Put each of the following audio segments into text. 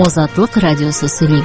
Азатлык радиосы сөйли.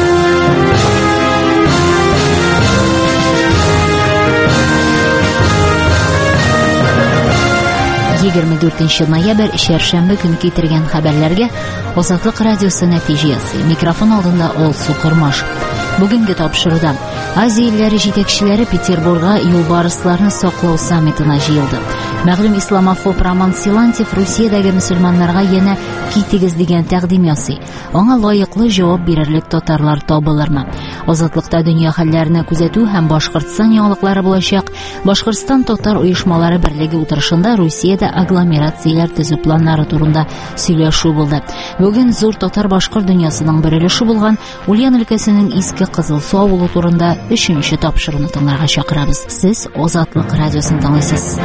24 ноябрь шәршәмбе көн китергән хәбәрләргә Азатлык радиосы нәтиҗә ясый. Микрофон алдында Олсу Кормаш. Бүгенге тапшыруда Азия илләре җитәкчеләре Петербургга юлбарысларны саклау саммитына җыелды. Мәгълүм исламофоб Роман Силантьев Русиядәге мөселманнарга янә китегез дигән тәкъдим ясый. Аңа лаеклы җавап бирерлек татарлар табылырмы? Азатлыкта дөнья хәлләренә күзәтү һәм Башкортстан яңалыклары булачак. Башкортстан татар оешмалары берлеге утырышында Русиядә агломерацияләр төзү планнары турында сөйләшү булды. Бүген зур татар-башкорт дөньясының бер өлеше булган Ульян өлкәсенең Иске Кызылсу авылы турында 3нче тапшыруны тыңларга чакырабыз. Сез Азатлык радиосын тыңлыйсыз.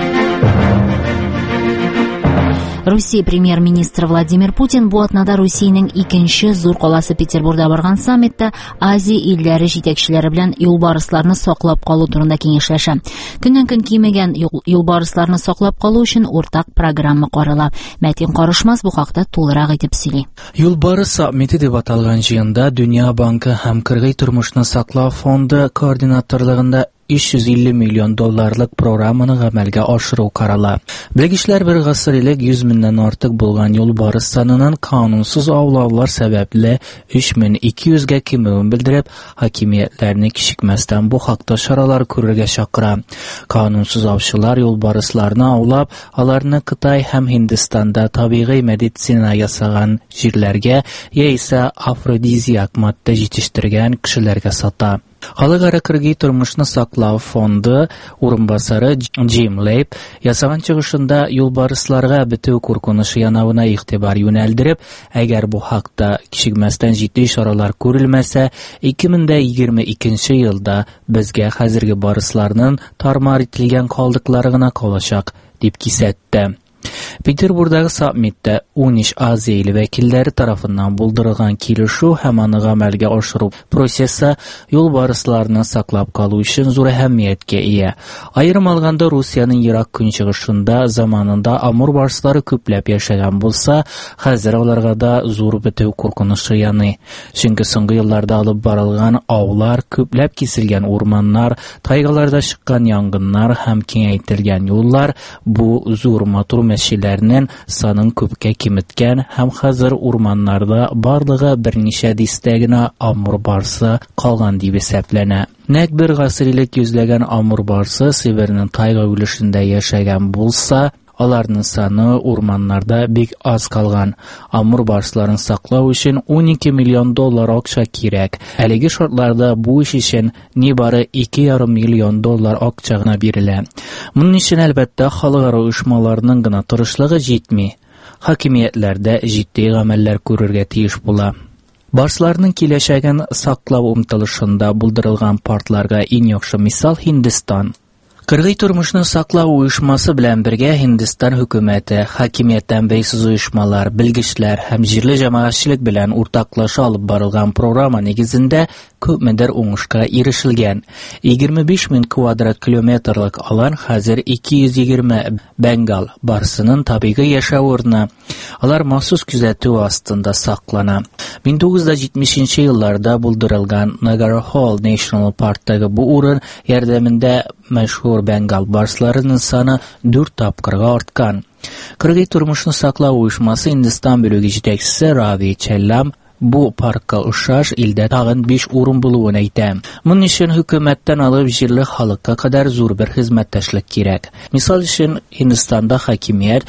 Русия премьер-министры Владимир Путин бу атнада Русиянең икенче зур каласы Петербургда барган саммитта Азия илләре җитәкчеләре белән юлбарысларны саклап калу турында киңәшләшә. Көннән-көн кимәгән юлбарысларны саклап калу өчен уртак программа карала. Мәтин Карышмас бу хакта тулырак итеп сөйли. Юлбарыс саммиты дип аталган җыенда Дөнья банкы һәм Кыргый тормышны саклау фонды координаторлыгында $350 миллион программаны гамәлгә ашыру карала. Белгечләр бер гасыр элек 100 меңнән артык булган юлбарыс санының канунсыз аулаулар сәбәпле 3200-гә кимүен белдереп, хакимиятләрне кичекмәстән бу хакта чаралар күрергә чакыра. Канунсыз аучылар юлбарысларны аулап, аларны Кытай һәм Һиндстанда табигый медицина ясаган җирләргә яисә афродизиак матдә җитештергән кешеләргә сата. Халыкара Кыргый тормышны саклау фонды урынбасары Джим Лейб ясаган чыгышында юлбарысларга бетү куркынышы янавына игътибар юнәлдереп, әгәр бу хакта кичекмәстән җитди чаралар күрелмәсә, 2022 елда безгә хәзерге барысларның тармар ителгән калдыклары гына калачак дип кисәтте. Петербургдагы саммитта 13 Азия ил вәкилләре тарафыннан булдырылган килешү һәм аны гамәлгә ашыру процессы юлбарысларны саклап калу өчен зур әһәмияткә ия. Аерым алганда Русиянең ерак көнчыгышында заманында Амур барслары күпләп яшәгән булса, хәзер аларга да зур бетү куркынышы яный. Чөнки соңгы елларда алып барылган аулар, күпләп киселгән урманнар, тайгаларда чыккан янгыннар һәм киңәйтелгән юллар бу зур матур мәшәләрнең санын күпкә киметкән һәм хәзер урманнарда барлыгы берничә дистә генә Амур барсы калган дип исәпләнә. Нәкъ бер гасыр элек йөзләгән Амур барсы Сибирьнең тайга үлешендә яшәгән булса, аларның саны урманнарда бик аз калган. Амур барсларын саклау өчен $12 миллион акча кирәк. Әлеге шартларда бу эш өчен нибары $2,5 миллион акча гына бирелә. Моның өчен әлбәттә халыкара оешмаларның гына тырышлыгы җитми. Хакимиятләрдә җитди гамәлләр күрергә тиеш була. Барсларның киләчәген саклау умтылышында булдырылган партларга иң яхшы мисал Һиндстан. Кыргый тормышны саклау оешмасы белән бергә Һиндстан хөкүмәте, хакимияттән бәйсез оешмалар, белгечләр һәм җирле җәмәгатьчелек белән уртаклаша алып барылган программа нигезендә күпмедер уңышка ирешелгән. 25 мең квадрат километрлык алан хәзер 220 Бенгал барсының табигый яшәү урыны. Алар махсус күзәтү астында саклана. 1970 елларда булдырылган Нагархол National Park'тагы бу урын ярдәмендә мәшһүр Бенгал барсларының саны 4 тапкырга арткан. Кыргый тормышны саклау оешмасы Һиндстан бүлеге җитәкчесе Рави Челлам бу паркка охшаш илдә тагын 5 урын булуын әйтә. Моның өчен хөкүмәттән алып җирле халыкка кадәр зур бер хезмәттәшлек кирәк. Мисал өчен Һиндстанда хакимият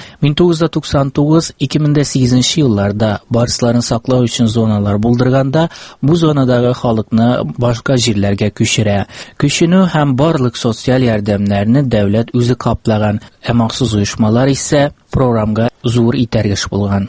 1999-2008 елларда барсларны саклау өчен зоналар булдырганда, бу зонадагы халыкны башка җирләргә күчерә. Күченү һәм барлык социаль ярдәмнәрне дәүләт үзе каплаган, ә махсус оешмалар исә програмга зур итәргеш булган.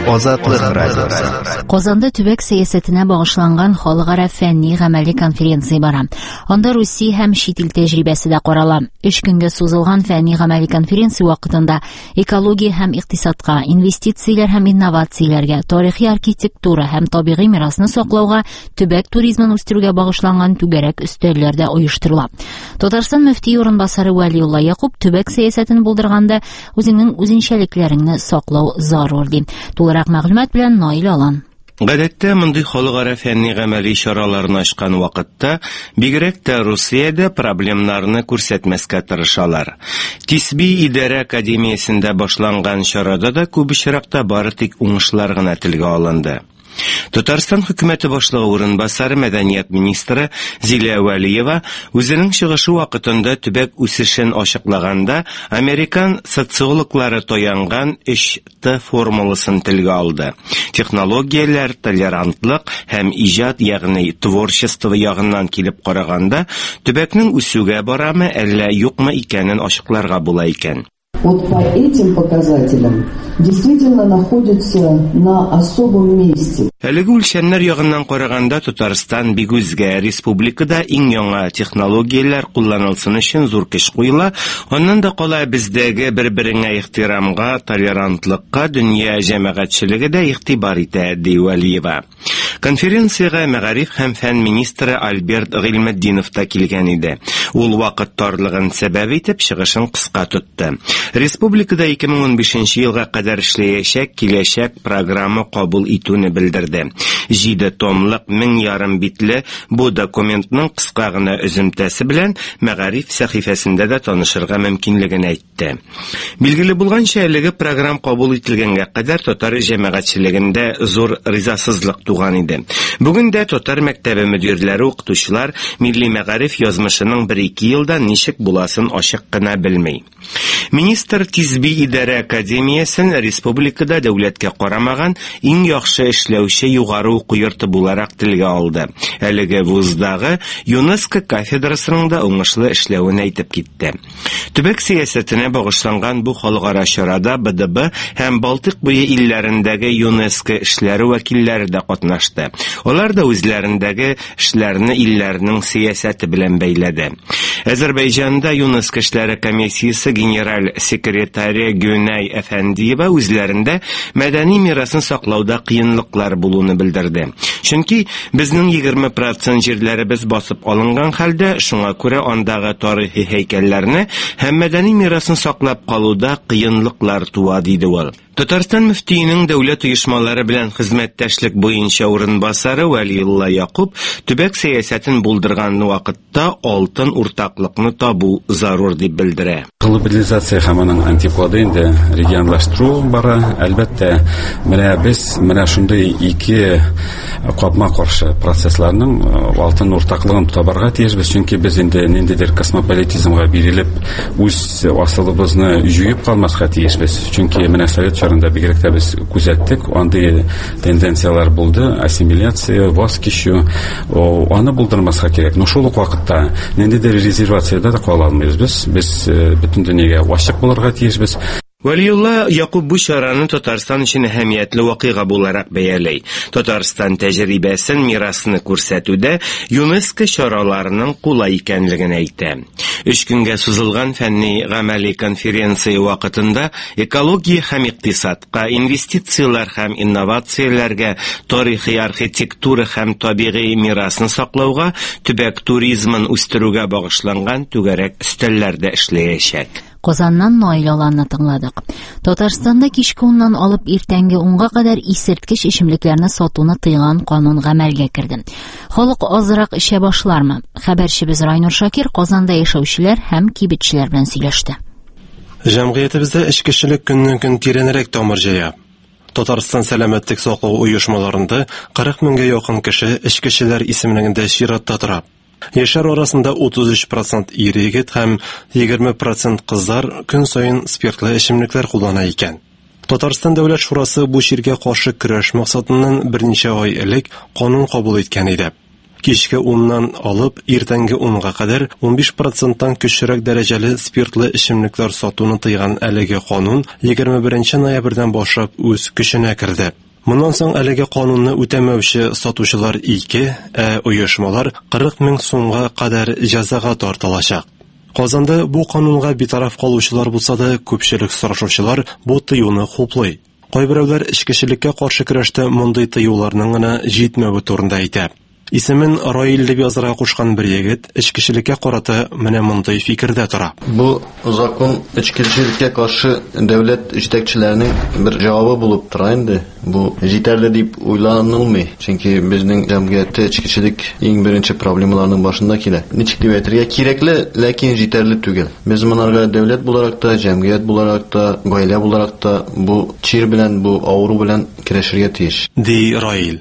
Азатлык радиосы. Казанда төбәк сәясәтенә багышланган халыкара фәнни-гамәли конференция бара. Анда Русия һәм чит ил тәҗрибәсе дә карала. 3 көнгә сузылган фәнни-гамәли конференция вакытында экология һәм икътисадка, инвестицияләр һәм инновацияләргә, тарихи архитектура һәм табигый мирасны саклауга, төбәк туризмын үстерүгә багышланган түгәрәк өстәлләр дә оештырыла. Татарстан мөфти урынбасары Вәлиулла Якуб төбәк сәясәтен булдырганда үзенең үзенчәлекләрен саклау зарур ди. Тулырак мәгълүмат белән Наил Алан. Гадәттә мондый халыкара фәнни-гамәли чараларны ачкан вакытта бигрәк тә Русиядә проблемнарны күрсәтмәскә тырышалар. Тисби идарә академиясендә башланган чарада да күп очракта бары тик уңышлар гына телгә алынды. Татарстан хөкүмәте башлыгы урынбасары мәдәният министры Зилә Вәлиева үзенең чыгышы вакытында төбәк үсешен ачыклаганда американ социологлары таянган 3Т формуласын телгә алды. Технологияләр, толерантлык һәм иҗат, ягъни творчество ягыннан килеп караганда төбәкнең үсүгә барамы, әллә юкмы икәнен ачыкларга була икән. Вот по этим показателям действительно находится на особом месте. Әлеге үлчәннәр ягыннан караганда Татарстан бик үзгә, республикада иң яңа технологияләр кулланылсын өчен зур көч куела. Аннан да кала бездәге бер-береңә ихтирамга, толерантлыкка дөнья җәмәгатьчелеге дә игътибар итә, ди Вәлиева. Конференциягә мәгариф һәм фән министры Альберт Гыйльметдинов та килгән иде. Ул вакыт тарлыгын сәбәп итеп чыгышын кыска тотты. Республикада 2015 елга кадәр эшләячәк киләчәк программа кабул итүне белдерде. 7 томлык 1000 битле бу документның кыска гына өземтәсе белән мәгариф сәхифәсендә дә танышырга мөмкинлеген әйтте. Билгеле булганча, әлеге программа кабул ителгәнгә кадәр татар җәмәгатьчелегендә зур ризасызлык туган иде. Бүген дә татар мәктәбе мөдирләре, укытучылар милли мәгариф язмышының 1-2 елда ничек буласын ачык кына белми. Министр Тисби идарә академиясен республикада дәүләткә карамаган иң яхшы эшләүче югары уку йорты буларак телгә алды. Әлеге вуздагы ЮНЕСКО кафедрасының да уңышлы эшләвен әйтеп китте. Төбәк сәясәтенә багышланган бу халыкара чарада БДБ һәм Балтык буе илләрендәге ЮНЕСКО эшләре вәкилләре дә катнашты. Алар да үзләрендәге эшләрне илләрнең сәясәте белән бәйләде. Азәрбайҗанда ЮНЕСКО эшләре комиссиясе генераль секретаре Гөнәй Әфәндиева үзләрендә мәдәни мирасын саклауда кыенлыклар булуны белдерде. Чөнки безнең 20% җирләребез басып алынган хәлдә, шуңа күрә андагы тарихи һәйкәлләрне һәм мәдәни мирасын саклап калуда кыенлыклар туа, диде ул. Татарстан мөфтиенең дәүләт оешмалары белән хезмәттәшлек буенча урынбасары Вәлиулла Якуб төбәк сәясәтен булдырган вакытта алтын уртаклыкны табу зарур дип белдерә. Глобализация һәм аның антиподы инде регионлаштыру бара. Әлбәттә, менә шундый ике капма каршы процессларның алтын уртаклыгын табарга тиешбез, чөнки без инде ниндидер космополитизмга бирелеп, үз асылыбызны җуеп калмаска тиешбез. Чөнки менә Совет чорында бигрәк тә без күзәттек, андый тенденциялар булды, ассимиляция, ваз кичү, аны булдырмаска кирәк. Но шул ук вакытта ниндидер резервациядә да кала алмыйбыз. Без бөтен дөньяга ачык булырга тиешбез. Вәлиулла Якуб бу чараны Татарстан өчен әһәмиятле вакыйга буларак бәяләй. Татарстан тәҗрибәсен, мирасын күрсәтүдә ЮНЕСКО чараларының кулай икәнлеген әйтә. 3 көнгә сузылган фәнни-гамәли конференция вакытында экология һәм икътисадка, инвестициялар һәм инновацияләргә, тарихи архитектура һәм табигый мирасны саклауга, төбәк туризмын үстерүгә багышланган түгәрәк өстәлләрдә эшләячәк. Казаннан Наил Аланны тыңладык. Татарстанда кичке 10-нан алып иртәнге 10-га кадәр исерткеч эчемлекләрне сатуны тыйган канун гамәлгә керде. Халык азрак эчә башлармы? Хәбәрчебез Райнур Шакир Казанда яшәүчеләр һәм кибетчеләр белән сөйләште. Җәмгыятебездә эчкечелек көннән-көн тирәнрәк тамыр җыя. Татарстан сәламәтлек саклау оешмаларында 40 меңгә якын кеше эчкечеләр исемлегендә чиратта тора. Яшьләр арасында 33% ир егет һәм 20% кызлар көн сайын спиртлы эчемлекләр куллана икән. Татарстан дәүләт шурасы бу чиргә каршы көрәш максатыннан берничә ай элек канун кабул иткән иде. Кичке 10-нан алып иртәнге 10-га кадәр 15%-тан көчрәк дәрәҗәле спиртлы эчемлекләр сатуны тыйган әлеге канун 21 ноябрьдән башлап үз көченә керде. Моннан соң әлеге канунны үтәмәүче сатучылар 2, оешмалар 40 мең сумга кадәр җәзага тартылачак. Казанда бу канунга битараф калучылар булса да, күпчелек сорашучылар бу тыюны хуплый. Кайберәүләр эчкечелеккә каршы көрәштә мондай тыюларның гына җитмәве турында әйтә. Исемен Раил дип язарга кушкан бер егет эчкечелеккә карата менә мондай фикердә тора. Бу закон эчкечелеккә каршы дәүләт җитәкчеләренең бер җавабы булып тора инде. Бу җитәрле дип уйланылмый, чөнки безнең җәмгыятьтә эчкечелек иң беренче проблемаларның башында килә. Ничек дип әйтергә кирәкле, ләкин җитәрле түгел. Без монарга дәүләт буларак та, җәмгыять буларак та, гаилә буларак та бу чир белән, бу авыру белән көрәшергә тиеш. Ди Раил.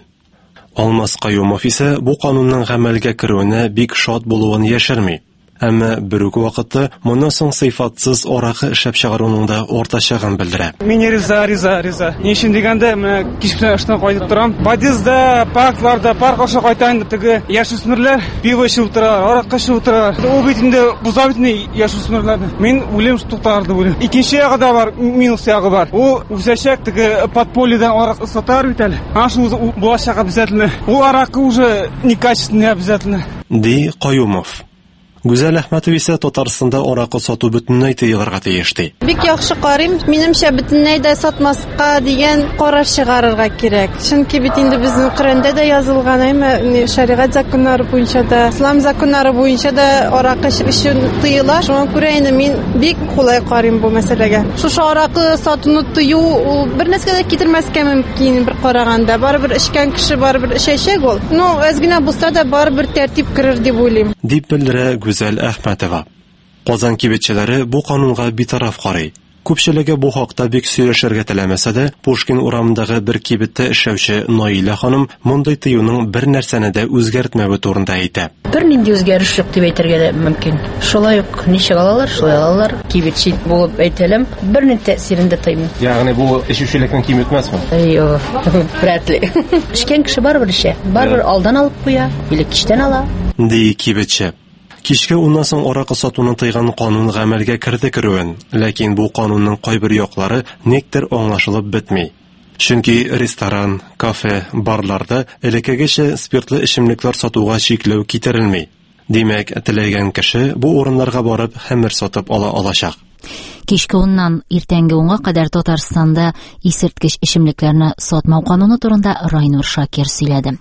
Алмаз Каюмов исә бу канунның гамәлгә керүенә бик шат булуын яшерми. Әмма бер үк вакытта моннан соң сыйфатсыз аракы эшләп чыгаруның да ортачагын белдерә. Мин риза. Ни өчен дигәндә, менә кичкә эштән кайтып торам. Подъездда, паркларда, парк аша кайтам, теге яшүсмерләр пиво эчеп утыралар, аракы эчеп утыралар. Ул бит инде буза бит яшүсмерләрне. Мин үлем туктарды үлем. Икенче ягы да бар, минус ягы бар. Ул үзәчәк теге подпольедан аракы сатар бит әле. Ашы булачак обязательно. Ул аракы уже некачественный обязательно. Ди Каюмов. Гүзәл Әхмәтов исә Татарстанда аракы сату бөтенләй тыелырга тиеш ди. Бик яхшы карыйм. Минемчә бөтенләй дә сатмаска дигән карар чыгарырга кирәк. Чөнки бит инде безнең Коръәндә дә язылган, әмма шәригать законнары буенча да, ислам законнары буенча да аракы өчен тыела. Шуңа күрә инде мин бик кулай карыйм бу мәсьәләгә. Шушы аракы сатуны тыю бер нәрсәгә дә китермәскә мөмкин бер караганда. Барыбер эчкән кеше барыбер эчәчәк ул. Ну, әзгенә булса да барыбер тәртип керер дип уйлыйм. Дип белдерә Гүзәл Әхмәтова. Казан кибетчеләре бу канунга битараф карый. Күпчелеге бу хакта бик сөйләшергә теләмәсә дә, Пушкин урамындагы бер кибеттә эшләүче Наилә ханым мондай тыюның бер нәрсәне дә үзгәртмәве турында әйтә. Бернинди үзгәреш юк дип әйтергә дә мөмкин. Шулай ук ничек алалар, кибетче булып әйтәлем, бернинди тәэсирен дә тоймый. Ягъни бу эчүчелекне киметмәсме? Юк, вряд-ли. Эчкән кеше барыбер эчә. Барыбер алдан алып куя, или кичтән ала. Ди кибетче. Кичке 10-нан соң аракы сатуны тыйган канун гамәлгә керүен, ләкин бу канунның кайбер яклары нектер аңлашылып бетми. Чөнки ресторан, кафе, барларда элеккегечә спиртлы эчемлекләр сатуга чикләү китерелми. Димәк, теләгән кеше бу урыннарга барып хәмер сатып ала алачак. Кичке 10-нан иртәнге 10-га кадәр Татарстанда исерткеч эчемлекләрне сатмау кануны турында Райнур Шакир сөйләде.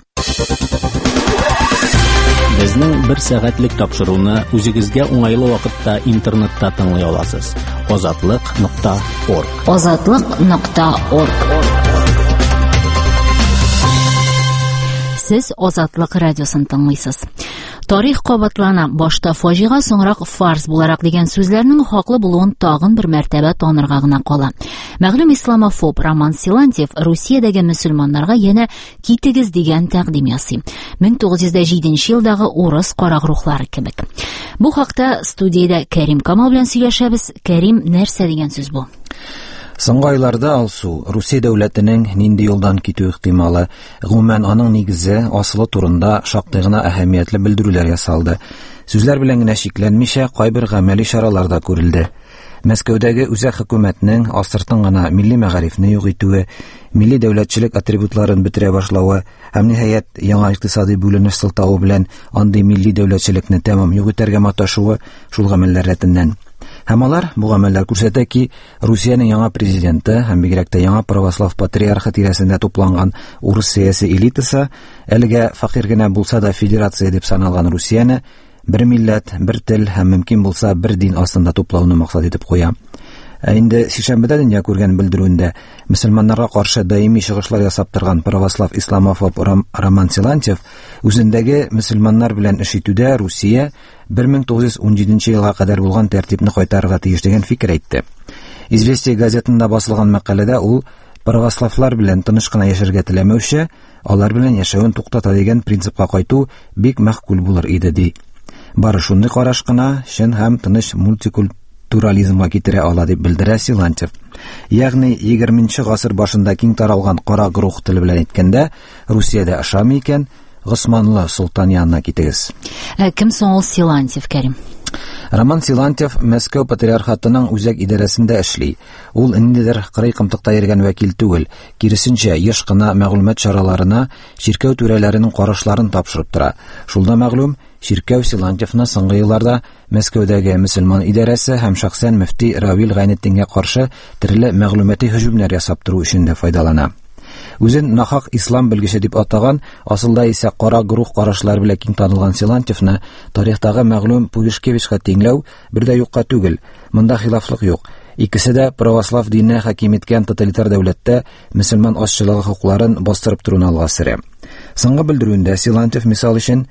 Безнең бер сәгатьлек тапшыруны үзегезгә уңайлы вакытта интернетта тыңлый аласыз. Azatlıq.org. Azatlıq.org. Сез Азатлык радиосын тыңлыйсыз. Тарих кабатлана, башта фаҗига, соңрак фарз буларак дигән сүзләрнең хаклы булуын тагын бер мәртәбә танырга гына кала. Мәгълүм исламофоб Роман Силантьев Русиядәге мөселманнарга янә китегез дигән тәкъдим ясый. 1907 елдагы урыс карак рухлары кебек. Бу хакта студиядә Кәрим Камал белән сөйләшәбез. Кәрим, нәрсә дигән сүз бу? Соңгы айларда Алсу Русия дәүләтенең нинди юлдан китү ихтималы, гомумән аның нигезе, асылы турында шактый гына әһәмиятле белдерүләр ясалды. Сүзләр белән генә шикләнмичә, кайбер гамәли чаралар да күрелде. Мәскәүдәге үзәк хөкүмәтнең асыртын гына милли мәгарифне юк итүе, милли дәүләтчелек атрибутларын бетерә башлавы һәм ниһаять яңа икътисади бүленеш сылтавы белән андый милли дәүләтчелекне тәмам юк итәргә маташуы шул гамәлләр рәтеннән. Һәм алар бу гамәлләр күрсәтә ки, Русиянең яңа президенты һәм бигрәк тә яңа православ патриархы тирәсендә тупланган урыс сәяси элитасы, әлегә факир генә булса да федерация дип саналган Русияне бер милләт, бер тел һәм мөмкин булса бер дин астында туплауны максат итеп куя. Инде шишәмбедә дөнья күргән белдерүендә мөселманнарга каршы даими чыгышлар ясап торган православ исламофоб Роман Силантьев үзендәге мөселманнар белән эш итүдә Русия 1917 елга кадәр булган тәртипне кайтарырга тиеш дигән фикер әйтте. Известия газетында басылган мәкаләдә ул православлар белән тыныч кына яшәргә теләмәүче, алар белән яшәвен туктата дигән принципка кайту бик мәгъкүл булыр иде ди. Бары шундый караш кына чын һәм тыныч мультикультурализмга китерә ала дип белдерә Силантьев. Ягъни 20-нче гасыр башында киң таралган кара грух теле белән әйткәндә, Русиядә ашамый икән, Госманлы Султан янына китегез. Кем соң ул Силантьев, Кәрим? Роман Силантьев Мәскәү патриархатының үзәк идарәсендә эшли. Ул ниндидер кырый кымтыкта йөргән вәкил түгел, киресенчә еш кына мәгълүмат чараларына чиркәү түрәләренең карашларын тапшырып тора. Шулда мәгълүм, чиркәү Силантьевны соңгы елларда Мәскәүдәге мөселман идарәсе һәм шәхсән мөфти Равил Гайнетдингә каршы төрле мәгълүмати һөҗүмнәр ясап туру өчен дә файдалана. Үзен нахак ислам белгече дип атаган, асылда исә кара грух карашлар белән киң танылган Силантьевны тарихтагы мәгълүм Пуришкевичка тиңләү бер дә юкка түгел. Монда хилафлык юк. Икесе дә православ дине хаким иткән тоталитар дәүләттә мөселман ашчылыгы хукукларын бастырып торуны алга сөрә. Соңгы белдерүендә Силантьев мисал өчен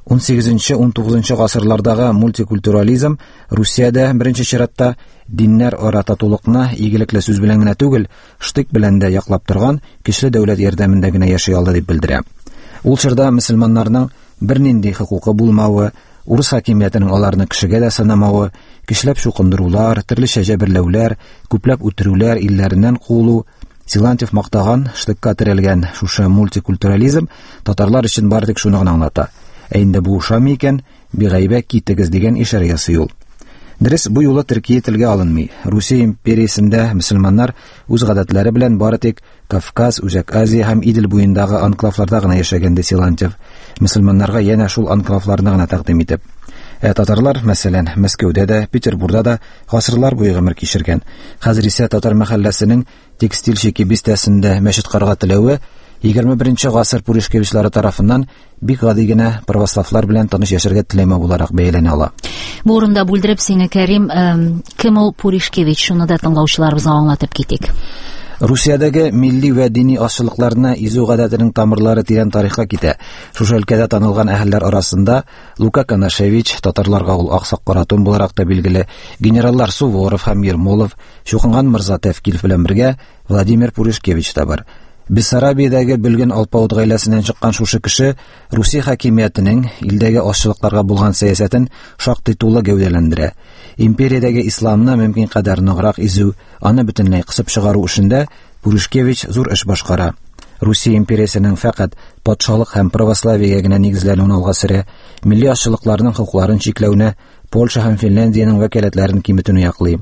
18-19 гасырлардагы мультикультурализм Русиядә беренче чиратта диннәр ара татулыкны игелекле сүз белән генә түгел, штык белән дә яклап торган көчле дәүләт ярдәмендә генә яши алды дип белдерә. Ул чорда мөселманнарның бернинди хукукы булмавы, урыс хакимиятенең аларны кешегә дә санамавы, көчләп шукындырулар, төрлечә җәберләүләр, күпләп үтерүләр, илләреннән куылу, Силантьев мактаган штыкка терәлгән шушы мультикультурализм татарлар өчен бары тик шуны гына аңлата. Инде бу ушамый икән, бигайбә китегез дигән ишарә ясый ул. Дөрес, бу юлы Төркия телгә алынмый. Русия империясендә мөселманнар үз гадәтләре белән бары тик Кавказ, Үзәк Азия һәм Идел буендагы анклавларда гына яшәгәнде Силантьев. Мөселманнарга янә шул анклавларны гына тәкъдим итеп. Татарлар, мәсәлән, Мәскәүдә дә, Петербургда да гасырлар буе гомер кичергән. Хәзер исә татар мәхәлләсенең текстильщики бистәсендә мәчет карга теләве 21-нче гасыр Пуришкевичлары тарафыннан бик гади генә православлар белән таныш яшәргә теләмә буларак бәяләнә ала. Бу урында бүлдереп сиңа, Кәрим, кем ул Пуришкевич, шуны да тыңлаучыларыбызга аңлатып китик. Русиядәге милли вә дини ашчылыкларны изү гадәтенең тамырлары тирән тарихка китә. Шушы өлкәдә танылган әһелләр арасында Лука Канашевич, татарларга ул Аксак Каратун буларак та билгеле, генераллар Суворов һәм Ермолов, Шукынган Мирза Тәвкилов белән бергә Владимир Пуришкевич та бар. Бессарабиядәге Бөлген Алпавыт гаиләсеннән чыккан шушы кеше Русия хакимиятенең илдәге ашчылыкларга булган сәясәтен шактый тулы гәүдәләндерә. Империядәге исламны мөмкин кадәр ныграк изү, аны бөтенләй кысып чыгару эшендә Пуришкевич зур эш башкара. Русия империясенең фақат патшалык һәм православиягә генә нигезләнүен алга сөрә, милли ашчылыкларның хукукларын чикләүне, Польша һәм Финляндиянең вәкаләтләрен киметүне яклый.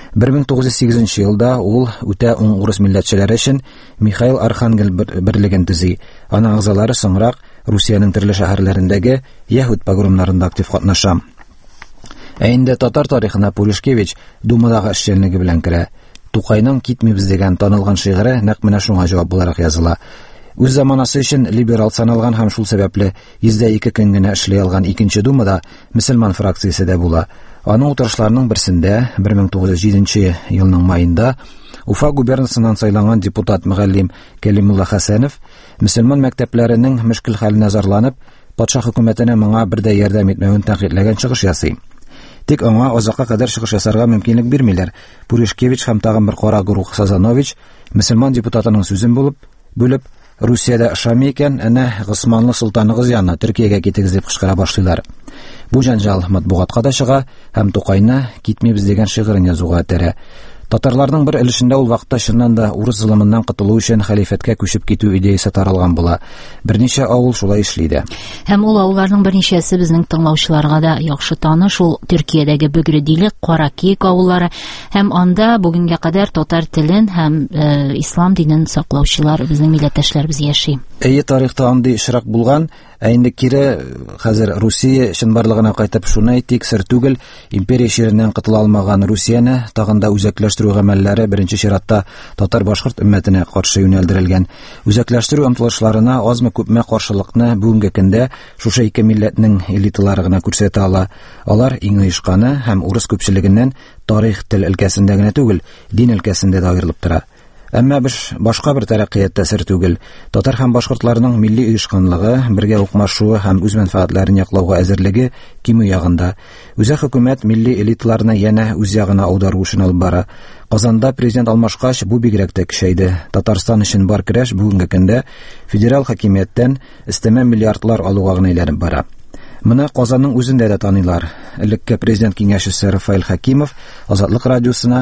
1908 елда ул үтә уң урыс милләтчеләре өчен Михаил Архангел берлеген төзи. Аның агзалары соңрак Русиянең төрле шәһәрләрендәге яһүд погромнарында актив катнаша. Инде татар тарихына Пуришкевич думадагы эшчәнлеге белән керә. Тукайның "Китмибез" дигән танылган шигыре нәкъ менә шуңа җавап буларак языла. Үз заманасы өчен либерал саналган һәм шул сәбәпле 102 көн генә эшли алган икенче думада мөселман фракциясе дә була. Аның утырышларының берсендә 1907 елның майында Уфа губернасыннан сайланган депутат мөгаллим Кәлимулла Хәсәнов мөселман мәктәпләренең мөшкил хәленә зарланып, патша хөкүмәтенә моңа бер дә ярдәм итмәвен тәнкыйтьләгән чыгыш ясый. Тик аңа азакка кадәр чыгыш ясарга мөмкинлек бирмиләр. Пуришкевич һәм тагын бер кара грух Сазанович мөселман депутатының сүзен бүлеп, Русиядә ошамый икән, әнә Госманлы Султаныгыз янына Төркиягә китегез дип кычкыра башлыйлар. Бу җанҗал матбугатка да чыга һәм Тукайны "Китмибез" дигән шигырен язуга тәрә. Татарларның бер өлешендә ул вакытта чыннан да урыс золымыннан котылу өчен халифәткә күчеп китү идеясе таралган була. Берничә авыл шулай эшли иде. Һәм ул авылларның берничәсе безнең тыңлаучыларга да яхшы таныш, ул Төркиядәге Бөгрөдилек, Каракиек авыллары һәм анда бүгенгә кадәр татар телен һәм ислам динен саклаучылар безнең милләттәшләребез яши. Тарихта андый ишрак булган, инде кире хәзер Русия чынбарлыгына кайтып шуны әйтик, сер түгел, империя ширеннән кытыла алмаган Русияне тагын да үзәкләштерү гамәлләре беренче чиратта татар-башкорт өммәтенә каршы юнәлдерелгән. Үзәкләштерү омтылышларына азмы-күпме каршылыкны бүгенге көндә шушы ике милләтнең элиталары гына күрсәтә ала. Алар иң оешканы һәм урыс күпчелегеннән тарих тел өлкәсендә генә түгел, дин өлкәсендә дә аерылып тора. Әмма башка бер тәрәккыятьтә сер түгел. Татар һәм башкортларның милли оешканлыгы, бергә укмашуы һәм үз мәнфәгатьләрен яклауга әзерлеге кимү ягында. Үзәк хөкүмәт милли элиталарны янә үз ягына аудару эшен алып бара. Казанда президент алмашкач бу бигрәк тә көчәйде. Татарстан өчен бар көрәш бүгенге көндә федераль хакимияттән өстәмә миллиардлар алуга гына әйләнеп бара. Моны Казанның үзендә дә таныйлар. Элекке президент киңәшчесе Рафаэль Хакимов Азатлык радиосына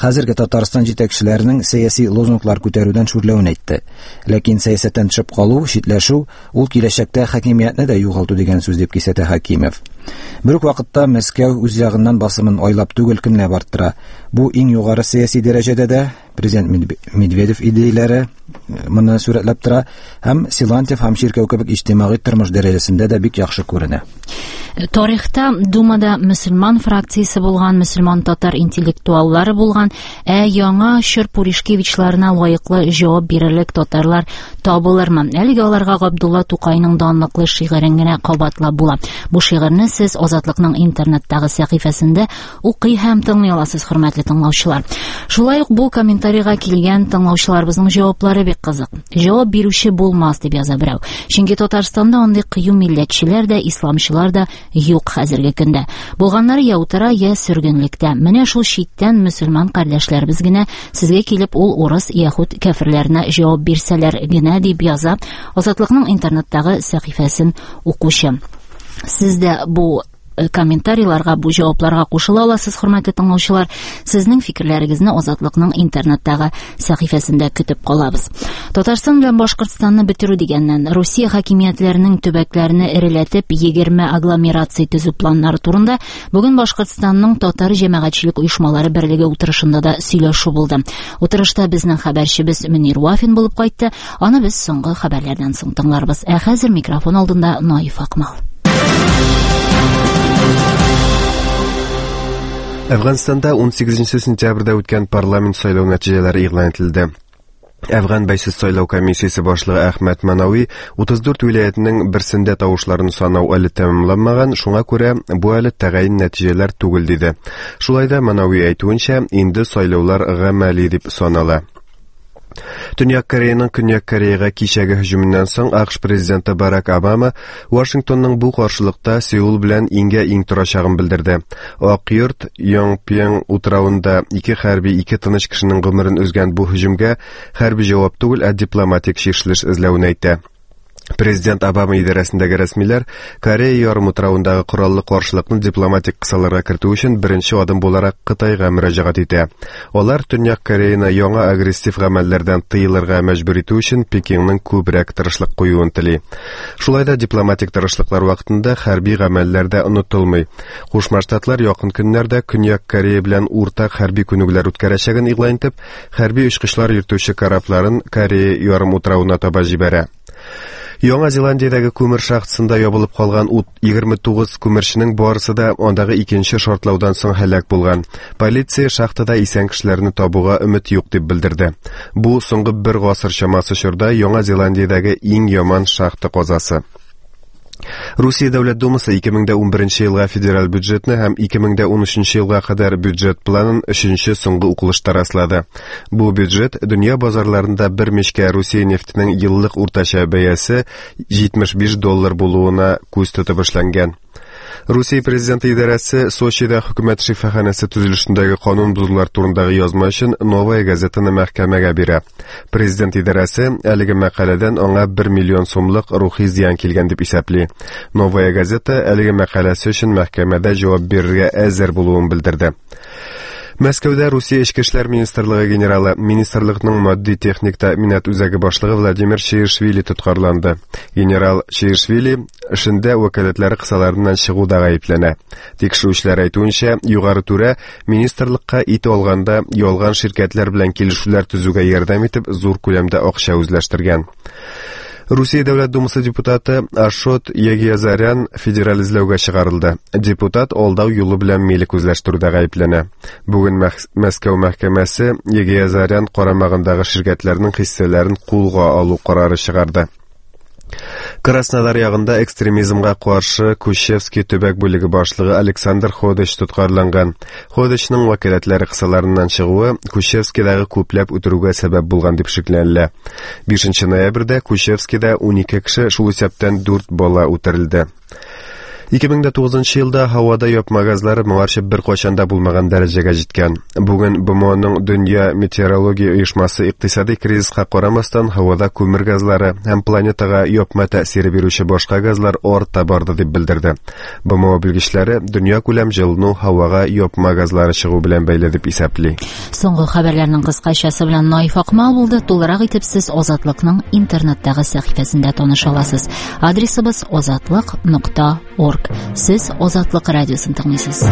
хәзерге Татарстан җитәкчеләренең сәяси лозунглар күтәрүдән шүрләвен әйтте. Ләкин сәясәттән төшеп калу, читләшү, ул киләчәктә хакимиятне дә югалту дигән сүз дип кисәтә Хакимов. Бер үк вакытта Мәскәү үз ягыннан басымын айлап түгел көнләп арттыра. Бу иң югары сәяси дәрәҗәдә дә президент Медведев идеяләре моны сурәтләп тора, һәм Силантьев һәм Чиркәү кебек иҗтимагый тормыш дәрәҗәсендә дә бик яхшы күренә. Тарихта Думада мөселман фракциясе булган, мөселман татар интеллектуаллары булган, яңа Шөр Пуришкевичларына лаеклы җавап бирерлек татарлар табылырмы? Әлегә аларга Габдулла Тукайның данлыклы шигырен генә кабатлап була. Бу шигырьне сез Азатлыкның интернеттагы сәхифәсендә укый һәм тыңлый аласыз, хөрмәтле тыңлаучылар. Шулай ук бу комментарийга килгән тыңлаучыларыбызның җаваплары бик кызык. Җавап бирүче булмас дип яза берәү. Чөнки Татарстанда андый кыю милләтчеләр дә, исламчылар да юк хәзерге көндә. Булганнары я утыра, я сөргенлектә. Менә шул читтән мөселман кардәшләребез генә сезгә килеп ул урыс, яһуд кафирләренә җавап бирсәләр генә дип яза Азатлыкның интернеттагы сәхифәсен укучы. Сез дә бу комментарийларга, бу җавапларга кушыла аласыз, хөрмәтле тыңлаучылар. Сезнең фикерләрегезне Азатлыкның интернеттагы сәхифәсендә көтеп калабыз. Татарстан белән Башкортстанны бетерү дигәннән Русия хакимиятләренең төбәкләрне эреләтеп 20 агломерация төзү планнары турында бүген Башкортстанның татар җәмәгатьчелек оешмалары берлеге утырышында да сөйләшү булды. Утырышта безнең хәбәрчебез Мөнир Вафин булып кайтты. Аны без соңгы хәбәрләрдән соң тыңларбыз. Хәзер микрофон алдында Наиф Акмал. Әфганстанда 18 сентябрьдә үткән парламент сайлау нәтиҗәләре игълан ителде. Әфган бәйсез сайлау комиссиясе башлыгы Әхмәт Манауи 34 вилаятның берсендә тавышларын санау әле тәмамланмаган, шуңа күрә бу әле тәгаен нәтиҗәләр түгел диде. Шулай да Манауи әйтүенчә, инде сайлаулар гамәли дип санала. Төньяк Кореяның Көньяк Кореяга кичәге һөҗүмнән соң АКШ президенты Барак Обама Вашингтонның бу каршылыкта Сеул белән иңгә-иң торачагын белдерде. Ак йорт Йонгпьонг утравында 2 хәрби 2 тыныч кешенең гомерен үзгән бу һөҗүмгә хәрби җавап түгел, дипломатик чишелеш эзләвен әйтә. Президент Обама идарәсендәге рәсмиләр Корея ярымутравындагы кораллы каршылыкны дипломатик кысаларга кертү өчен беренче адым буларак Кытайга мөрәҗәгать итә. Алар Төньяк Кореяны яңа агрессив гамәлләрдән тыелырга мәҗбүр итү өчен Пекинның күбрәк тырышлык куюын тели. Шулай да дипломатик тырышлыклар вакытында хәрби гамәлләр дә онытылмый. Кушма Штатлар якын көннәрдә Көньяк Корея белән уртак хәрби күнегүләр үткәрәчәген игълан итеп, хәрби очкычлар йөртүче корабларын Корея ярымутравына таба җибәрә. Яңа Зеландиядәге күмер шахтасында ябылып калган 29 күмерченең барысы да андагы икенче шартлаудан соң һәлак булган. Полиция шахтада исән кешеләрне табуга өмет юк дип белдерде. Бу соңгы 1 гасыр чамасы чорда Яңа Зеландиядәге иң яман шахта казасы. Русия Дәүләт Думасы 2011 елга федераль бюджетны һәм 2013 елга кадәр бюджет планын 3нче соңгы укылышта раслады. Бу бюджет дөнья базарларында бер мешкә Русия нефтенең еллык уртача бәясе $75 булуына күз тотып эшләнгән. Русия президенты идарәсе Сочида хөкүмәт шифаханәсе төзелешендәге канун бузулар турындагы язма өчен Новая газетаны мәхкәмәгә бирә. Президент идарәсе әлеге мәкаләдән аңа 1 миллион сумлык рухи зыян килгән дип исәпли. Новая газета әлеге мәкаләсе өчен мәхкәмәдә җавап бирергә әзер булуын белдерде. Мәскәүдә Русия Эчке эшләр министрлыгы генералы, министрлыкның матди техник тәэминат үзәге башлыгы Владимир Чаишвили тоткарланды. Генерал Чаишвили эшендә вәкаләтләре кысаларыннан чыгуда гаепләнә. Тикшерүчеләр әйтүенчә, югары түрә министрлыкка ит алганда ялган ширкәтләр белән килешүләр төзүгә ярдәм итеп зур күләмдә акча үзләштергән. Русия Дәүләт Думасы депутаты Ашот Ягиязарян федераль эзләүгә чыгарылды. Депутат алдау юлы белән милек үзләштерүдә гаепләнә. Бүген Мәскәү мәхкәмәсе Ягиязарян карамагындагы ширкәтләрнең хиссәләрен кулга алу карары чыгарды. Краснодар ягында экстремизмга каршы Кущевский төбәк бүлеге башлыгы Александр Ходыч тоткарланган. Ходычның вәкаләтләре кысаларыннан чыгуы Кущевскийдагы күпләп үтерүгә сәбәп булган дип шикләнелә. 5 ноябрьдә Кущевскийда 12 кеше, шул исәптән 4 бала үтерелде. 2009 елда һавада япма газлары моңарчы бер кайчанда булмаган дәрәҗәгә җиткән. Бүген БМОның Дөнья метеорология оешмасы икътисади кризиска карамастан һавада күмер газлары һәм планетага япма тәэсире бирүче башка газлар артта барды дип белдерде. БМО белгечләре дөнья күләм җылыну һавага япма газлары чыгу белән бәйле дип исәпли. Соңгы хәбәрләрнең кыскачасы белән Наиф Акмал булды. Тулырак итеп сез Азатлыкның интернеттагы сәхифәсендә таныша аласыз. Адресыбыз azatlyk.org. Siz Azatlyk радиосын тыңлыйсыз.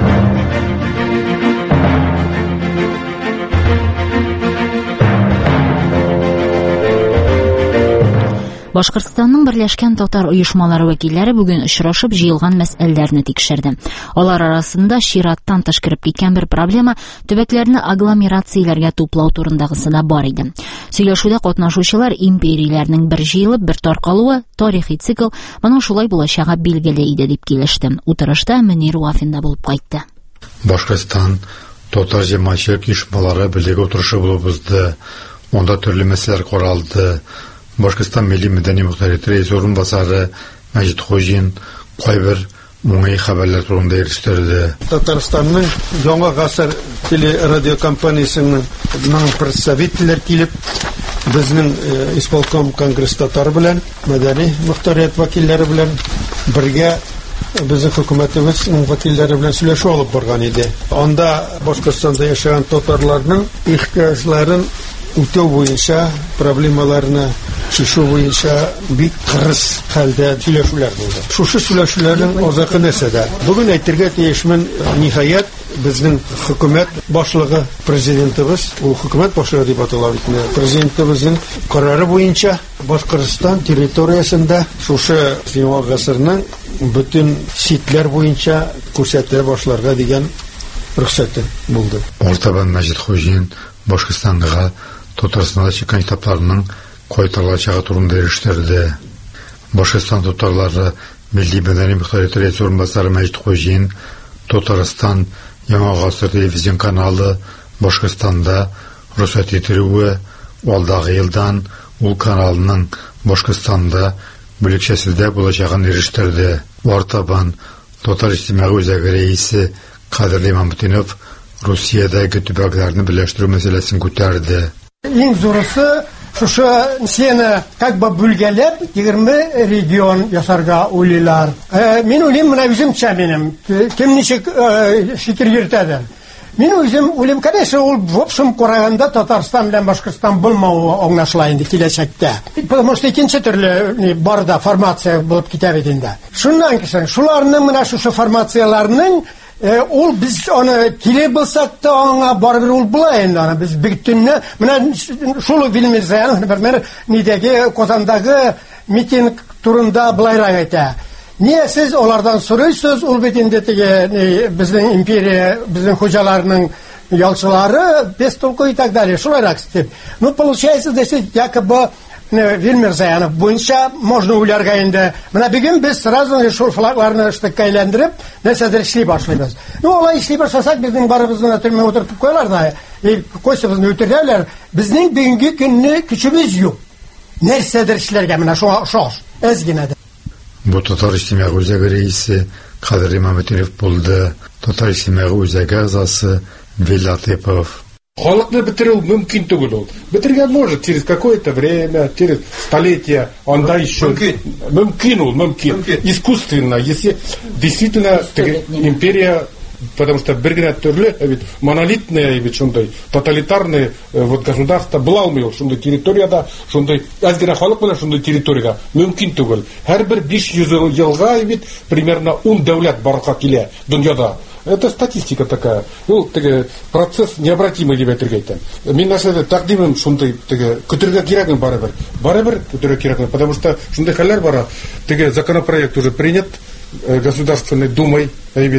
Башкортстанның Берләшкән татар оешмалары вәкилләре бүген очрашып җыелган мәсьәләләрне тикшерде. Алар арасында чираттан тыш кирип киткән бер проблема төбәкләрне агломерацияләргә туплау турындагысы да бар иде. Сөйләшүдә катнашучылар империяләрнең бер җыелып, бер таркалуы, тарихи цикл моның шулай булачагы билгеле иде дип килеште. Утырышта Мөнир Вафин да булып кайтты. Башкортстан татар җәмәгатьчелек оешмалары берлеге утырышы булып узды. Монда төрле мәсьәләләр каралды. Башкортстан милли мәдәни мөхтәрияте рәис орынбасары Мәҗит Хуҗин кайбер моңай хәбәрләр турында ирештерде. Татарстанның Яңа гасыр телерадиокомпаниясының представительләр килеп, безнең исполком конгресс татар белән, мәдәни мөхтәрият вәкилләре белән бергә безнең хөкүмәтебезнең вәкилләре белән сөйләшү алып барган иде. Анда Башкортстанда яшәгән татарларның ихтияҗларын үтәү буенча, проблемаларны чишү буенча бик кырыс хәлдә сөйләшүләр булды. Шушы сөйләшүләрнең азакы нәрсәдә? Бүген әйтергә тиешмен, ниһаять безнең хөкүмәт башлыгы президентыбыз, ул хөкүмәт башлыгы дип атала бит. Президентыбызның карары буенча Башкортстан территориясендә шушы Яңа гасырның бөтен ситләр буенча күрсәтә башларга дигән рөхсәте булды. Ортабан Мәҗит Хуҗин Башкортстанга Татарстанда чыккан китапларның кайтарылачагы турында ирештерде. Башкортстан татарлары милли мәдәни мөхтәрияте рәис орынбасары Мәҗит Хуҗин Татарстан Яңа гасыр телевизион каналы Башкортстанда рөхсәт ителүе алдагы елдан ул каналның Башкортстанда бүлекчәсендә булачагын ирештерде. Артабан Татар иҗтимагый үзәге рәисе Кадерле Мамтинов Русиядәге төбәкләрне берләштерү мәсьәләсен күтәрде. Иң зурысы шушы сене как бы бүлгәләп 20 регион ясарга уйлыйлар. Мин уйлыйм, менә үземчә минем кем ничек фикер йөртәдер. Мин үзем уйлыйм, конечно, ул в общем караганда Татарстан белән Башкортстан булмауы аңлашыла инде киләчәктә. Потому что икенче төрле барда формация булып китә бит инде. Шуннан кисәң, шуларның менә шушы формацияларның ул без аны киле булсак та аңа барыбер ул була инде. Аны без бөтенне менә шул Вильмезен, бер нидәге Казандагы митинг турында булайрак әйтә. Niye siz onlardan soruyorsunuz? Ул бит инде теге безнең империя, безнең хуҗаларның ялчылары, без толку и так далее. Шулайрак дип. Ну получается, якобы Вильмерзаянов буенча можно уйларга инде. Менә бүген без сразу шул флагларны штыкка әйләндереп, нәрсәдер эшли башлыйбыз. Ну алай эшли башласак, безнең барыбызны төрмә утыртып куялар да, койсыбызны үтерәләр. Безнең бүгенге көнне көчебез юк. Нәрсәдер эшләргә менә шош. Әзгенәдә. Бу Татар иҗтимагый үзәге рәисе Кадерле Мамтинов булды. Татар иҗтимагый үзәге әгъзасы Виллатепов. Халыкны бетерү мөмкин түгел ул. Бетергән может через какое-то время, через столетия, анда еще мөмкин ул, мөмкин. Искусственно, если действительно империя, потому что бер генә төрле, бит монолитные, бит шундай тоталитарные вот государства була алмый, шундай территорияда, шундай азгына халык белән шундай территорияга мөмкин түгел. Һәрбер 500 елга бит примерно 10 дәүләт барга килә дөньяда. Это статистика такая. Ну, процесс необратимый дип әйтергә әйтәм. Мин нәрсәдә тәкъдимем шундай көтергә кирәкме барыбер. Барыбер көтергә кирәкме, потому что шундай хәлләр бара. Законопроект уже принят Государственной Думой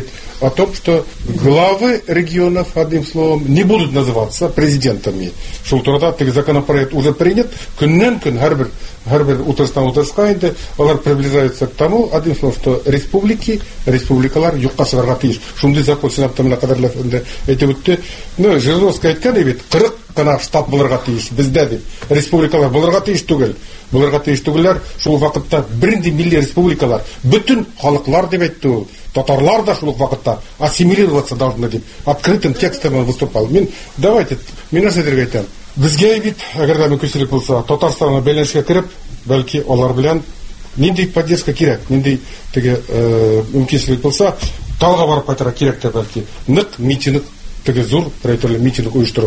о том, что главы регионов, одним словом, не будут называться президентами. Шул турыда законопроект уже принят, көннән-көн һәрбер утырыштан утырышка инде алар приближаются к тому, одним словом, что республикалар юкка чыгарга тиеш. Шундый закон Сенатта менә кадерле әйтеп үтте. Ну, Жириновский әйткән бит, 40 кына штат булырга тиеш, бездә дип. Республикалар булырга тиеш түгел. Булырга тиеш түгелләр. Шул вакытта бернди милли республикалар, бүтән халыклар дип әйтте ул. Татарлар да шул вакытта ассимилироваться должны дип открытым текстом выступал. Давайте, мен нәрсә дәргә әйтәм. Безгә бит, әгәр дә мөмкинлек булса, Татарстанга бәйләнешкә кереп, бәлки алар белән нинди поддержка кирәк, нинди теге мөмкинлек булса, талга барып кайтарга кирәк тә бәлки. Нык митинг, теге зур проектерлы митинг оештыру.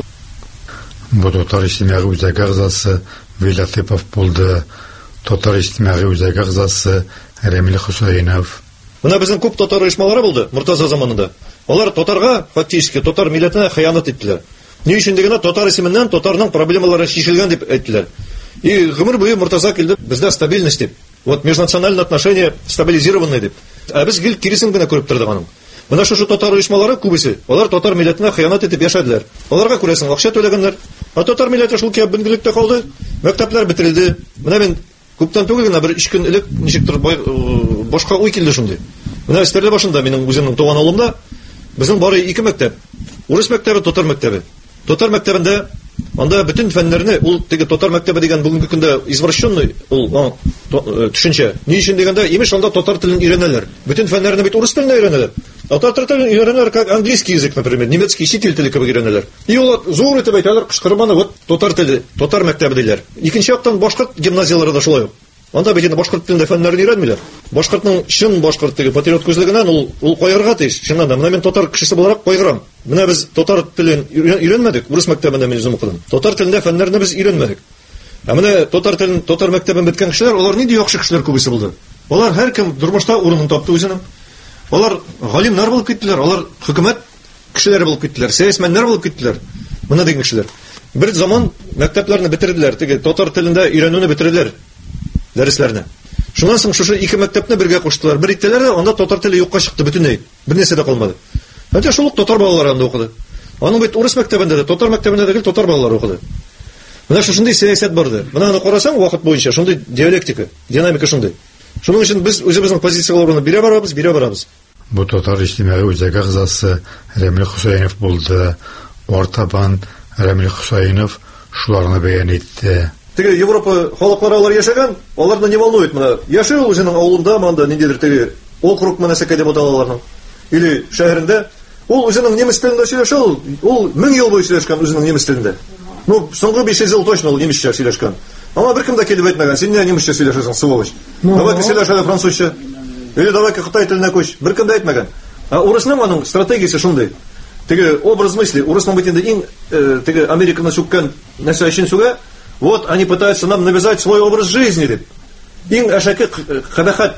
Бу татар иҗтимагый үзәге әгъзасы Вилатипов булды. Татар иҗтимагый үзәге әгъзасы Рамил Хусаинов. Менә безнең күп татар оешмалары булды Муртаза заманында. Алар татарга фактически татар милләтенә хыянат иттеләр. Ни өчен дигәндә татар исеменнән татарның проблемалары шишелгән дип әйттеләр. И гомер буе Муртаза килде, бездә стабильность дип. Вот межнациональные отношения стабилизированные дип. А без гел кирисен генә күреп тордык аның. Менә шушы татар оешмалары күбесе, алар татар милләтенә хыянат итеп яшәделәр. Аларга күрәсең акча түләгәннәр. А татар милләте шул кебек бинделектә калды. Мәктәпләр бетерелде. Менә мен күптән түгел генә бер 3 көн элек ничектер башка уй килде шундый. Менә Истерле башында минем үземнең туган авылымда безнең бары 2 мәктәп. Урыс мәктәбе, татар мәктәбе. Татар мәктәбендә анда бүтән фәннәрне, ул теге татар мәктәбе дигән бүгенге көндә извращенный, ул төшенчә. Ни өчен дигәндә, имеш анда татар телен өйрәнәләр. Бүтән фәннәрне бит урыс теленә өйрәнәләр. А татар телен өйрәнәләр как английский язык, например, немецкий чит теле кебек өйрәнәләр. И ул зур итеп әйтәләр, кычкырманы, вот татар теле, татар мәктәбе диләр. Икенче яктан башкорт гимназиялары да шулай ук. Анда бит инде башкорт телендә фәннәрне өйрәнмиләр. Башкортның чын башкорт теге патриот күзлегеннән ул кайырга тиеш. Чыннан да, менә мен татар кешесе буларак кайгырам. Менә без татар телен өйрәнмәдек, урыс мәктәбендә мин үзем укыдым. Татар телендә фәннәрне без өйрәнмәдек. Ә менә татар телен, татар мәктәбен беткән кешеләр, алар нинди яхшы кешеләр күбесе булды. Алар һәркем тормышта урынын тапты үзенең. Алар галимнар булып киттеләр, алар хөкүмәт кешеләре булып киттеләр, сәясәтмәннәр булып киттеләр. Менә дигән кешеләр. Бер заман мәктәпләрне бетерделәр, теге татар телендә өйрәнүне бетерделәр. Дәресләрне. Шуннан соң шушы 2 мәктәпне бергә куштылар. Бер иттеләр дә, анда татар теле юкка чыкты бөтенләй. Бер нәрсә дә калмады. Хәтта шул ук татар балалары анда укыды. Аның бит урыс мәктәбендә дә, татар мәктәбендә дә татар балалары укыды. Менә шушындый сәясәт барды. Менә аны карасаң вакыт буенча шундый диалектика, динамика шундый. Шуның өчен без үзебезнең позицияларны бирә барабыз. Бу татар иҗтимагый үзәге әгъзасы Рамил Хусаинов булды. Артабан Рамил Хусаинов шуларны бәян итте. Теге Европа халыклары алар яшәгән, аларны не волнует менә. Яши ул үзенең авылында, монда ниндидер теге округ мәнәсәкә дип аталаларның. Или шәһәрендә ул үзенең немец телендә сөйләшә, ул 1000 ел буе сөйләшкән үзенең немец телендә. Ну, соңгы 5 ел точно ул немецчә сөйләшкән. Аңа беркем дә килеп әйтмәгән, син не немецчә сөйләшәсең, сволочь. Давай сөйләшә французча. Или давай Кытай теленә күч. Беркем дә әйтмәгән. А урысның аның стратегиясе шундый. Теге образ мысли, урысның бит инде иң теге Американы сүккән нәрсә өчен сүгә. Вот они пытаются нам навязать свой образ жизни дип. Иң әшәке кабахат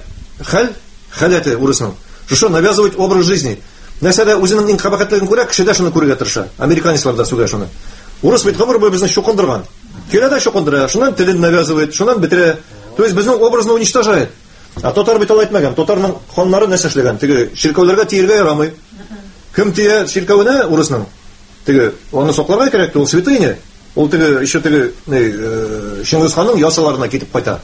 хәләте урысның. Шушы навязывать образ жизни. Нәрсәдә үзенең иң кабахатлыгын күрә, кеше дә шуны күрергә тырыша. Американецлар да сүгә шуны. Урыс бит гомер буе безне шукындырган. Килә дә шукындыра, шуннан телен навязывает, шуннан бетерә. То есть безнең образны уничтожает. А татар бит алай әйтмәгән. Татарның ханнары нәрсә эшләгән? Теге ширкәүләргә тиергә ярамый. Кем тия ширкәүенә урысның? Теге аны сакларга кирәк, ул святыня. Ул теге еще теге Чингис ханның ясаларына китеп кайта.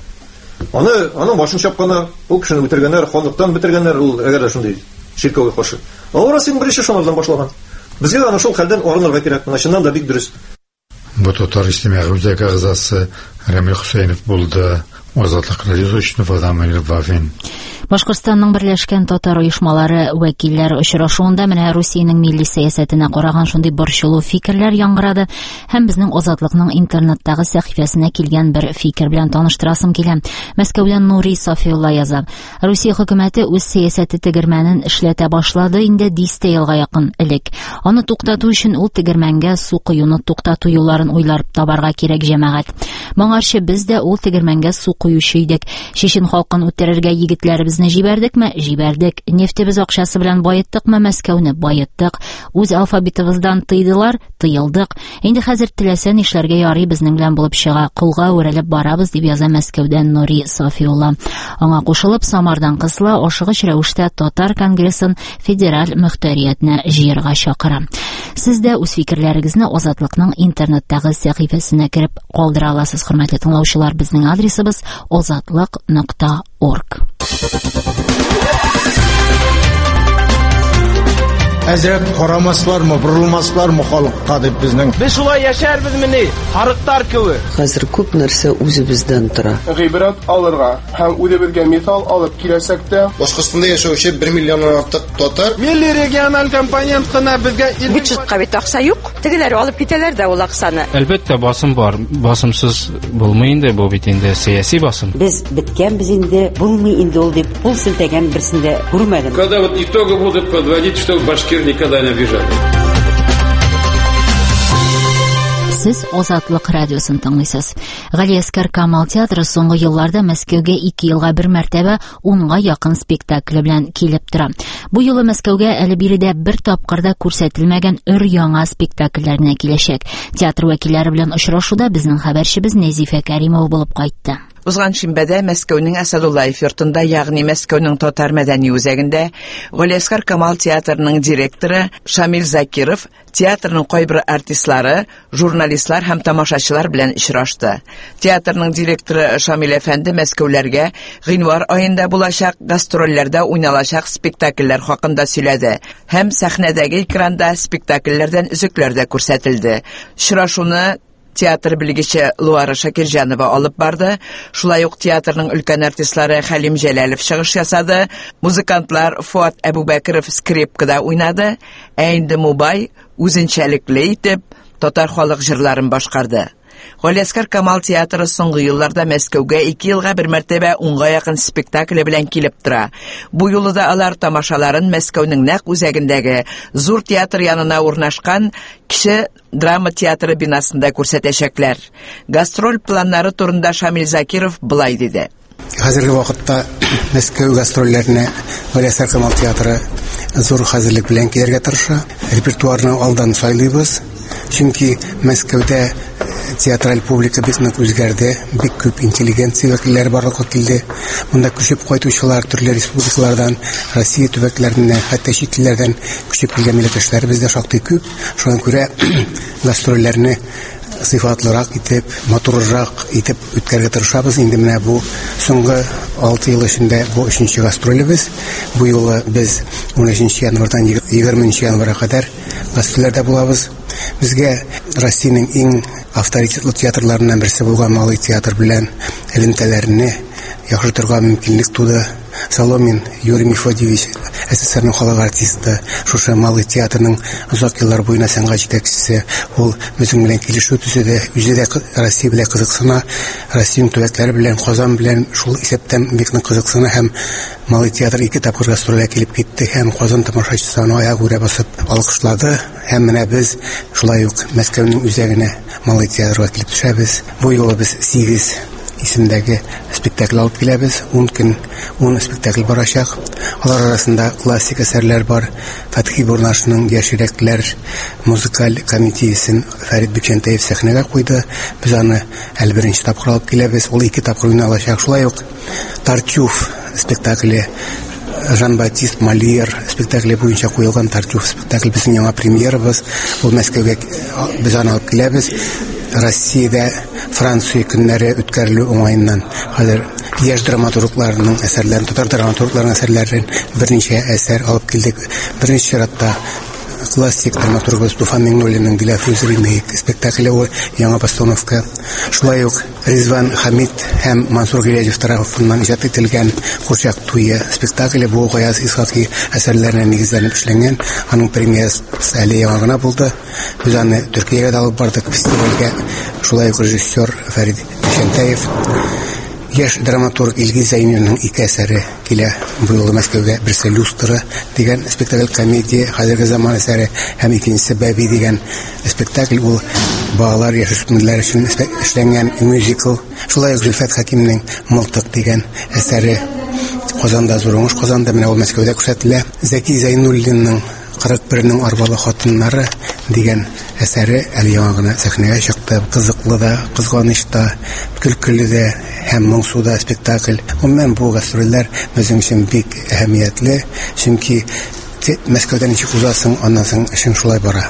Аның башын чапканы, ул кешене бетергәннәр, ханлыктан бетергәннәр, ул әгәр дә шундый ширкәүгә каршы. Урысның беренче шуннан башлаган. Безгә аны шул хәлдән арынырга кирәк. Чыннан да бик дөрес. Бу татар иҗтимагый үзәге әгъзасы Рамил Хусаинов булды. Азатлык радиосы өчен Владимир Вавин. Башкортстанның берләшкән татар оешмалары вәкилләре очрашуында менә Русиянең милли сәясәтенә караган шундый борчылу фикерләр яңгырады һәм безнең Азатлыкның интернеттагы сәхифәсенә килгән бер фикер белән таныштырасым килә. Мәскәүдән Нури Сафиулла яза. Русия хөкүмәте үз сәясәте тегермәнен эшләтә башлады инде 10 елга якын элек. Аны туктату өчен ул тегермәнгә су куюны туктату юлларын уйлап табарга кирәк җәмәгать. Моңарчы без дә ул тегермәнгә су куючы идек. Чечен халкын үтерергә егетләребезне җибәрдекме? Җибәрдек. Нефтебез акчасы белән байыттыкмы? Мәскәүне байыттык. Үз алфавитыбыздан тыйдылар, тыелдык. Инде хәзер теләсә нишләргә ярый безнең белән булып чыга. Кулга үрелеп барабыз дип яза Мәскәүдән Нури Сафиулла. Аңа кушылып Самардан кысыла ашыгыч рәвештә татар конгрессын федераль мөхтәриятне җыярга чакыра. Сез дә үз фикерләрегезне Азатлыкның интернеттагы сәхифәсенә кереп калдыра аласыз, хөрмәтле тыңлаучылар. Безнең адресыбыз azatlyk.org. әзрәк карамаслармы, борылмаслармы халыкка дип безнең. Без шулай яшәрбез мени, харыктар кеби. Хәзер күп нәрсә үзебездән тора. Гыйбрат алырга һәм үзебезгә мисал алып киләсәк тә, Башкортстанда яшәүче 1 миллионнан артык татар милли региональ компонентына безгә бюджетка бит акча юк. Тегеләр алып китәләр дә ул акчаны. Әлбәттә басым бар. Басымсыз булмый инде бу бит инде сиясәт басым. Без биткән без инде булмый инде ул дип кул селтәгән берсендә күрмәдем. Когда вот итоги будут подводить, что башкир никогда не обижали. Сез Азатлык радиосын тыңлыйсыз. Галиәскәр Камал театры соңгы елларда Мәскәүгә 2 елга бер мәртәбә 10га якын спектакль белән килеп тора. Бу юлы Мәскәүгә әле биредә бер тапкырда күрсәтелмәгән өр-яңа спектакльләренә киләчәк. Театр вәкилләре белән очрашуда безнең хәбәрчебез Нәзифә Кәримова булып кайтты. Узган шимбәдә Мәскәүнең Асадуллаев йортында, ягъни Мәскәүнең татар мәдәни үзәгендә Галиәскәр Камал театрының директоры Шамил Закиров театрның кайбер артистлары, журналистлар һәм тамашачылар белән очрашты. Театрның директоры Шамил әфәнде Мәскәүләргә гыйнвар аенда булачак гастрольләрдә уйналачак спектакльләр хакында сөйләде һәм сәхнәдәге экранда спектакльләрдән өзекләр дә күрсәтелде. Очрашуны театр белгече Луара Шакирҗанова алып барды. Шулай ук театрның өлкән артистлары Хәлим Җәләлев чыгыш ясады. Музыкантлар Фуат Әбүбәкеров скрипкада уйнады. Инде Мубай үзенчәлекле итеп татар халык җырларын башкарды. Галиәскәр Камал театры соңгы елларда Мәскәүгә 2 елга бер мәртәбә 10га якын спектакль белән килеп тора. Бу юлы да алар тамашаларын Мәскәүнең нәкъ үзәгендәге зур театр янына урнашкан кече драма театры бинасында күрсәтәчәкләр. Гастроль планнары турында Шамил Закиров былай диде. Хәзерге вакытта Мәскәү гастрольләренә Галиәскәр Камал театры зур хәзерлек белән килергә тырыша. Репертуарны алдан сайлыйбыз. Чөнки Мәскәүдә театраль публика бик нык үзгәрде, бик күп интеллигенция вәкилләре барлыкка килде. Монда күчеп кайтучылар төрле республикалардан, Россия төбәкләреннән, хәтта чит илләрдән күчеп килгән милләттәшләребез дә шактый күп. Шуңа күрә гастрольләрне сыйфатлырак итеп, матуррак итеп үткәргә тырышабыз. Инде менә бу соңгы 6 ел эчендә бу 3нче гастролебез. Бу юлы без 13 январдан 20 январга кадәр гастрольләрдә булабыз. Безгә Россиянең иң авторитетлы театрларыннан берсе булган Малый театр белән элемтәләрне яхшы торган мөмкинлек туды. Соломин Юрий Мефодиевич, СССРның халык артисты, шушы Малый театрның узак еллар буена сәнгать җитәкчесе, ул безнең белән килешү төзеде. Үзе дә Россия белән кызыксына, Россиянең төбәкләре белән, Казан белән шул исәптән бик нык кызыксына һәм Малый театр 2 тапкыр гастрольгә килеп китте һәм Казан тамашачысы аны аяк үрә басып алкышлады. Һәм менә без шулай ук Мәскәүнең үзәгенә Малый театрга килеп төшәбез. Бу юлы без 8 исемдәге спектакль алып киләбез. 10 көн 10 спектакль барачак. Алар арасында классик әсәрләр бар. Фәтхи Бурнашның Яширәкләр музыкаль комедиясен Фәрит Бикчәнтәев сәхнәгә куйды. Без аны әле беренче тапкыр алып киләбез. Ул 2 тапкыр уйналачак. Шулай ук Тартюф спектакле, Жан-Батист Малиер спектакле буенча куелган Тартюф спектакль безнең яңа премьерабыз. Ул Мәскәүгә без аны алып киләбез. Россиядә Франция көннәре үткәрелү уңаеннан хәзер яшь драматургларның әсәрләрен, татар драматургларының әсәрләрен берничә әсәр алып килдек. Беренче чиратта классик драматург Туфан Миңнуллинның Диләфрүз ремейк спектакле яңа постановка. Шулай ук Ризван Хамид һәм Мансур Гилязев тарафыннан иҗат ителгән Курчак туе спектакле бу Гаяз Исхаки әсәрләренә нигезләнеп эшләнгән. Аның премьерасы әле яңа гына булды. Без аны Төркиягә дә алып бардык фестивальгә. Шулай ук режиссер Фәрит Бикчәнтәев, яшь драматург Илгиз Зәйнинның 2 әсәре килә бу юлы Мәскәүгә. Берсе Люстра дигән спектакль комедия, хәзерге заман әсәре, һәм икенчесе Бәби дигән спектакль. Ул балалар, яшүсмерләр өчен эшләнгән мюзикл. Шулай ук Зөлфәт Хәкимнең Мылтык дигән әсәре Казанда зур уңыш казанды. Менә ул Мәскәүдә күрсәтелә. Зәки Зәйнуллинның 41-нең арбалы хатыннары дигән әсәре әле яңа гына сәхнәгә чыкты. Кызыклы да, кызганыч та, көлкеле дә һәм моңсу да спектакль. Гомумән бу гастрольләр безнең өчен бик әһәмиятле, чөнки Мәскәүдә ничек узасың, аннан соң эшең шулай бара.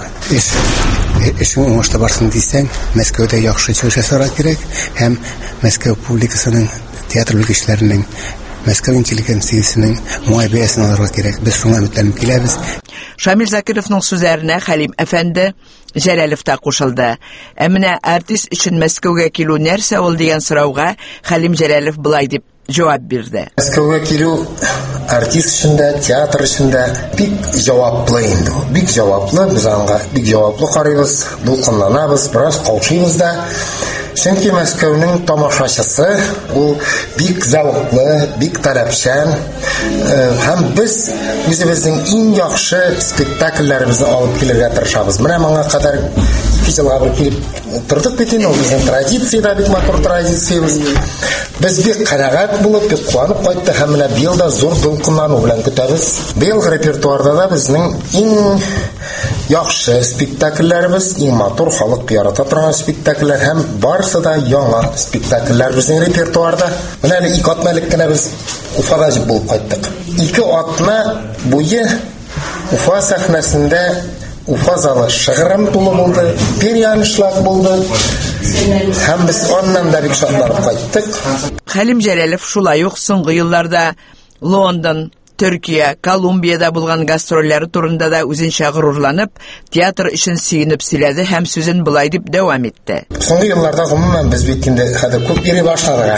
Эшең уңышта барсын дисәң, Мәскәүдә яхшы чыгыш ясарга кирәк һәм Мәскәү публикасының, театр белгечләренең, Мәскәү интеллигенциясының муайбәсен алырга кирәк. Без шуңа өметләнеп киләбез. Шамил Закировның сүзләренә Хәлим әфәнде Җәләлев та кушылды. Менә артист өчен Мәскәүгә килү нәрсә ул дигән сорауга Хәлим Җәләлев былай дип җавап бирде. Мәскәүгә килү артист өчен дә, театр өчен дә бик җаваплы инде. Бик җаваплы, без аңа бик җаваплы карыйбыз, дулкынланабыз, бераз каушыйбыз да. Чөнки Мәскәүнең тамашачысы ул бик зәвыклы, бик таләпчән, һәм без үзебезнең иң яхшы спектакльләребезне алып килергә тырышабыз. Менә моңа кадәр 2 елга бер килеп тордык бит инде, ул безнең традиция, бик матур традициябыз. Без бик канәгать булып, бик куанып кайтты, һәм менә быел да зур дулкынлану белән көтәбез. Быел репертуарда да безнең иң яхшы спектакльләребез, иң матур халык ярата торган спектакльләр һәм барысы да яңа спектакльләр безнең репертуарда. Менә 2 атналық кенә без Уфада булып кайттык. 2 атна буе Уфа сәхнәсендә Уфа залы шыгрым тулы булды, перьянышлар булды. Һәм без аннан да бик шатланып кайттык. Хәлим Җәләлев шулай ук соңгы елларда Лондон, Төркия, Колумбияда булган гастрольләре турында да үзенчә горурланып, театр өчен сөенеп сөйләде һәм сүзен былай дип дәвам итте. Соңгы елларда гомумән без бит инде хәзер күп йөри башладык.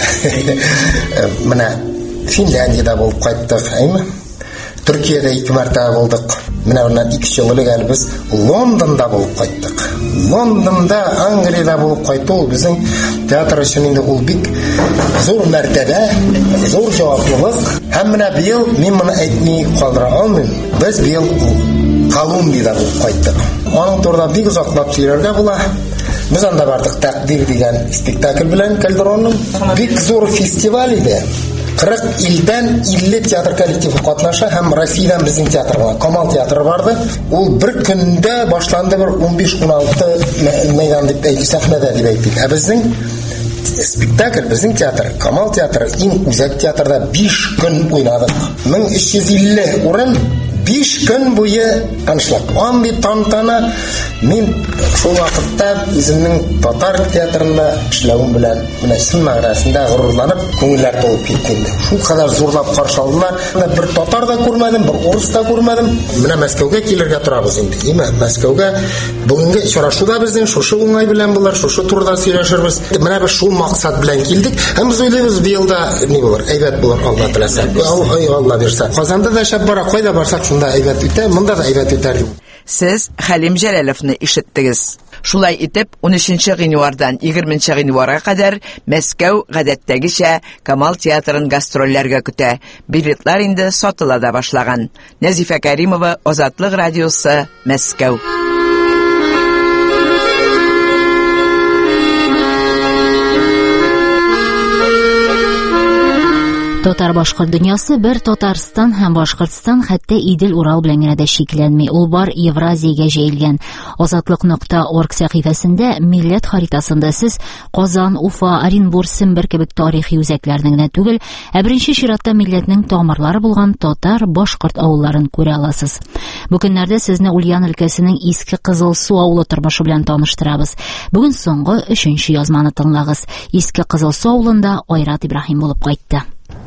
Менә Финляндиядә булып кайттык, әйме? Төркиядә 2 мәртәбә булдык. Менә моннан 2 ел элек без Лондонда булып кайттык. Лондонда, Англиядә булып кайту безнең театр өчен инде ул бик зур мәртәбә, зур җаваплылык. Һәм менә быел мин моны әйтми калдыра алмыйм. Без быел Колумбияда булып кайттык. Аның турында бик озаклап сөйләргә була. Без анда бардык тәкъдир дигән спектакль белән Кальдеронның бик зур фестиваль иде. 40 илдән 50 театр коллективы катнаша һәм Россиядән безнең театрга Камал театры барды. Ул бер көндә башланды, бер 15-16 мәйдан дип сәхнәдә дип әйтик. Ә безнең спектакль, безнең театр, Камал театры иң үзәк театрда 5 көн уйнадык. 1350 урын 5 көн буе аншлаг. Андый тантана мин шул вакытта үземнең татар театрында эшләвем белән менә сын мәгънәсендә горурланып, күңелләр тулып китте. Шул кадәр зурлап каршы алдылар. Бер татар да күрмәдем, бер урыс да күрмәдем. Менә Мәскәүгә килергә торабыз инде. Мәскәүгә бүгенге очрашуда безнең шушы уңай белән булар, шушы турыда сөйләшербез. Менә без шул максат белән килдек. Һәм без уйлыйбыз, быелда ни булыр? Әйбәт булыр, Алла теләсә. Алла бирсә. Казанда да шәп бара, кайда барсак шунда әйбәт үтә, монда да әйбәт үтәр. Сез Хәлим Җәләлевне ишеттегез. Шулай итеп, 13 гыйнвардан 20 гыйнварга кадәр Мәскәү гадәттәгечә Камал театрын гастрольләргә көтә. Билетлар инде сатыла да башлаган. Нәзифә Кәримова, Азатлык радиосы, Мәскәү. Татар-башкорт дөньясы бер Татарстан һәм Башкортстан, хәтта Идел Урал белән генә дә шикләнми. Ул бар Евразиягә җәелгән. Азатлык.орг сәхифәсендә милләт харитасында сез Казан, Уфа, Оренбур, Сембер кебек тарихи үзәкләрне генә түгел, ә беренче чиратта милләтнең тамырлары булган татар-башкорт авылларын күрә аласыз. Бу көннәрдә сезне Ульян өлкәсенең Иске Кызылсу авылы тормышы белән таныштырабыз. Бүген соңгы 3нче язманы тыңлагыз. Иске Кызылсу авылында Айрат Ибраһим булып кайтты.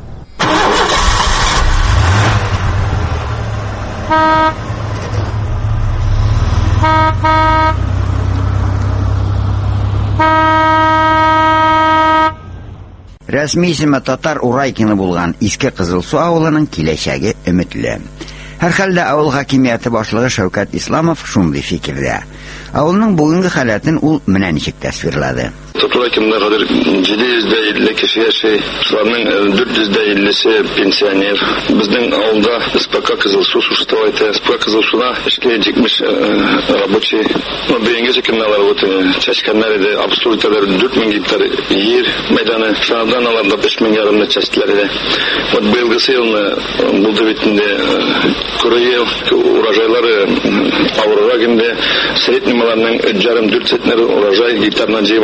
Рәсми исеме татар Урайкины булган Иске Кызылсу авылының киләчәге өметле. Һәр хәлдә авыл хакимияте башлыгы Шәүкәт Исламов шундый фикердә. Авылның бүгенге халатын ул менә ничек тасвирлады. Татуракимда хәзер 750 кеше яши, шуларның 450-се пенсионер. Безнең авылда СПК Кызылсу существует. СПК Кызылсуда эшкә 70 рабочий. Бүгенге көннәр вот чәчкәннәр иде, абсолютлар 4000 гектар җир мәйданы. Шуңардан аларда 5000 ярымны чәчтеләр иде. Вот быелгы елны булды бит инде күрәе урожайлары авыррак инде. Среднемаларның 3,5-4 центнер урожай гектардан җыйбадылар.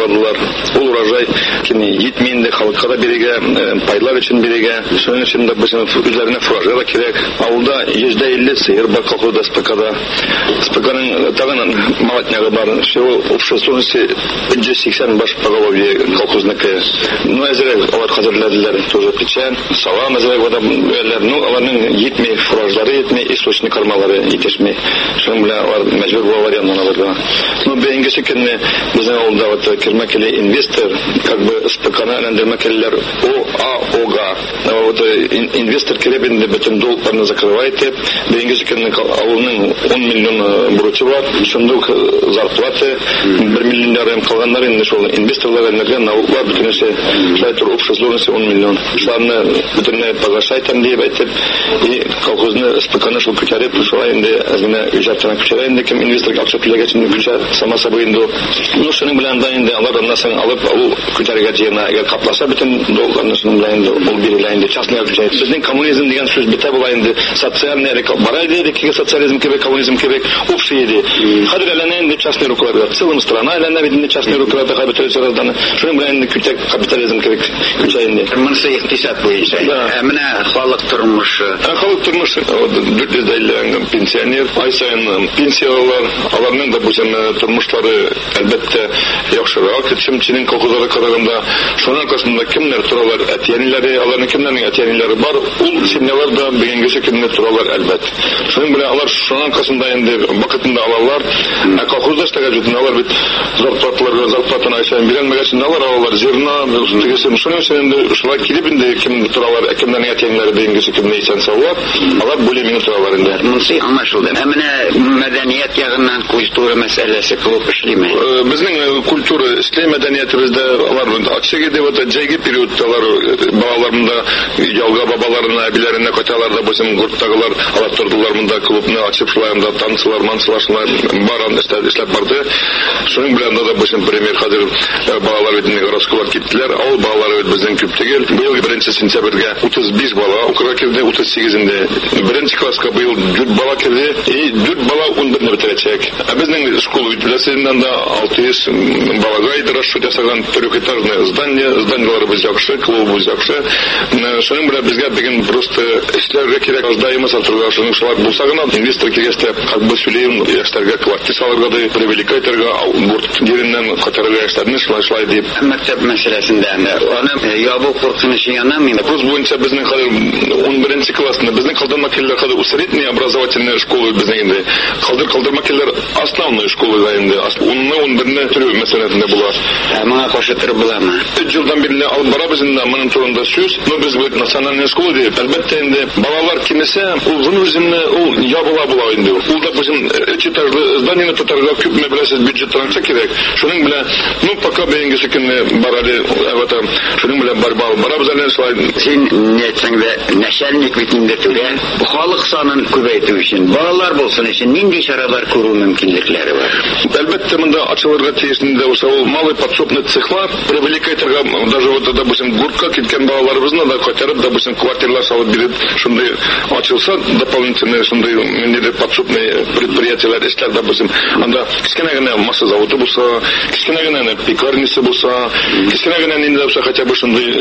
ул урожай етмейді халыққа да береге, пайдалар үшін береге, соның үшін де біздің үзлеріне фуражер да керек. Ауылда %50 сыйыр бар колхозда СПК-да. СПК-ның тағынан малатняғы бар. Всего общественности 180 баш поголовье колхозныкі. Ну, әзірек олар қазірләділер, тоже печен, салам әзірек вода бөлер. Ну, оларның етмей, фуражлары етмей, источник кармалары етешмей. Шоң біле олар мәжбүр болар янларда. Ну, бейінгесі күнне біздің ауылда вот кірмәкелі инвестор, как бы СПК-на әләндірмәкелілер ОАО-га. Вот инвестор кереп енді бүтін долларны закрывает деп, бейінгесі күнне ауылның 10 миллион бурычы бар, шындық зарплаты 1 миллиондарым қалғандар енді шол инвесторлар әлінерген науқлар бүтінесе шайтыр общественности 10 миллион. Шыларны бүтінне погашайтан деп айтып, и колхозны СПК-ны шыл күтәріп, шылай енді әзгіне үжаттана күтәрі енді кім инвестор ақша түлеге чынды күтәр, сама сабы енді. Ну, шының білән да енді алар аннасын алып, ол күтәріге жиырна, егер қапласа бүтін долларны шының білән енді ол берілі енді частныға күтәйді. Біздің коммунизм деген сөз біте бұла енді социальный барайды еді, кеге социализм кебек, коммунизм кебек, общий еді. Қадыр әләне енді частный рукаларда, целым страна әләне бедінде частный рукаларда қай бітірі сыразданы, шының білән енді күтәк капитализм кебек күтәйінде. Мұнысы иқтисат бойынша. Әміне халық тұрмышы. Халық тұрмышы, 450 пенсионер, ай сайын пенсиялар, аларның да бұзым тұрмышлары әлбәтте яқшырақ. Шымчының колхозлары қарағанда, шоның арқасында кімлер тұралар әтиянилері, аларның кімлердің әтиянилері бар, ол семьялар да бігенгесі кімлер тұралар әлбәт. Шының біле алар шоның арқасында енді бақытында алалар, колхозда істеге жүтін алар бит зарплаталарға, зарплатаны ай сайын берен мәгәсін алар, жерна, тегесін шының үшін енді шылай келіп енді кім тұралар, кімлердің әтиянилері бігенгесі кімлер исән саулар, алар бөлемені тұралар енді. Мұнсы аңлашылды. Әміне мәдәниет яғынан культура мәсәләсе қылып ішлейме? Біздің культура ішлей мәдәниетімізді алар акшеге деп өті жайғы периодталар балаларында ялға бабаларына, әбілеріне көтелерді бұзым ғұрттағылар алар тұрдылар мұнда клубны açып шылайында танцылар, мансылашылар баран ішлеп барды. Шының біләнді да бұзым пример қазір балалар өтіне ғараскулар кеттілер. Ал балалар өт біздің көптегел. Бұл 1 сентябрге 35 бала оқыға келді, 38-інде 1 классқа бұл 4 бала келді, и 4 бала 11-ні бітіречек. Біздің школ өтілесінен да 600 балаға еді расшут ясаған трехэтажное зданиялары біз жақшы, клубы біз жақшы. Шының біле бізге деген просто ішлерге керек аждайымыз артырға шының шылар болсағына инвестор кересте как бы сөйлейін яштарға квартир салырға да привеликайтерға борт жерінен қатарға яштарыны шылай деп. Мәктеп мәселесінде оны ябу қорқынышы яна мен. Вопрос бойынша біздің қазір 11 классында біздің қалдырма келер қазір средний образовательная школа біздің енді қалдырма келер основной школаға енді 11-ні түрі мәселесінде бұлар. Маңа қошытыр бұла ма? 3 жылдан берілі алып барабыз енді мұның турында сөз. Но біз бұл национальный школа деп. Әлбәтте енді балалар кемесе, ол вынужденный, ол ябыла бұла енді. Ол да біздің 3 этажды зданияны тұтарға көп ме білесіз бюджеттанса керек. Шының біле, ну пока бейінгесі күнне барады, шының біле барабыз әлен шылай. Сен не айтсаңда, начальник бітінде түре, халық санын көбейту үшін, балалар болсын үшін, нендей шаралар көру мүмкіндіктері бар? Әлбәтте мұнда açılырға тиесінде болса, ол малый подсобный цехлар, привлекайтерға, даже вот, допустим, гуртқа кеткен балаларыбызына да көтеріп, допустим, квартирлар салып беріп, шындай açılса, дополнительные шындай подсобный предприятиялар істер, допустим, анда кішкенегіне масса заводы болса, кішкенегіне пекарнисы болса, кішкенегіне ненде болса, хотя бы шындай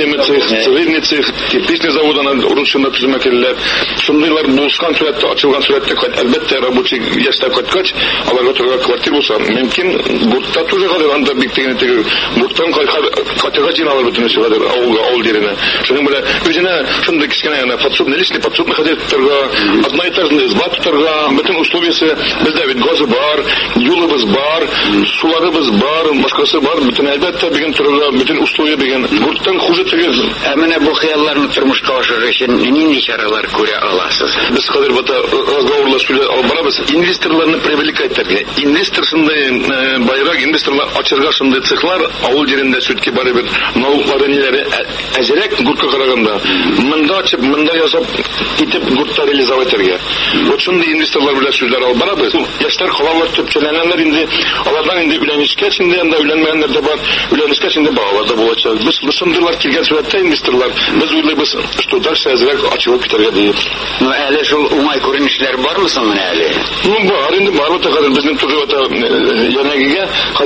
средний цех, кирпичный завод, ана урыншында түзімәкелілер, шындайлар болысқан сүрәтті, açылған сүрәтті, әлбәтте рабочий яшта көткач, аларға тұрға квартир болса, мүмкін гуртта тоже қадыр, анда биктегіне тегі, гурттан қатыға жиналар бүтінесі қадыр, ауыл деріне. Шының біле, өзіне шынды кішкене подсобный, личный подсобный хозяйство тұрға, одноэтажный изба тұрға, бүтін условиясы, бізде ведь газы бар, юлыбыз бар, суларыбыз бар, башқасы бар, бүтін әлбәтте беген тұрға, бүтін условия беген, гурттан хуже тегіз. Әміне бұл қиялларны тұрмышқа ашыры үшін нендей шаралар көре аласыз? Біз қадыр бұта разговорлар сөйле албарабыз, инвесторларны привлекайтерге. Инвестор шындай байрақ, инвесторлар açырға шындай цехлар, ауыл жерінде сөйтке бары бір налуқлары нелері әзірек гуртқа қарағанда. Мында açып, мында ясап, кетіп гуртта реализоватерге. Вот шындай инвесторлар біле сөздер албарабыз. Яштар қалалар төпчелененлер енді, алардан енді үйленішке шындай, анда үйленмегендер де бар, үйленішке шындай балалар да болачақ. Біз шындайлар келген сөйлетті инвесторлар, біз ойлайбыз, что дальше әзірек açылып кетерге дейіп. Әлі шул оңай көрінішілер бар мысын әлі? Бар, енді бар, біздің тұрғы янагіге,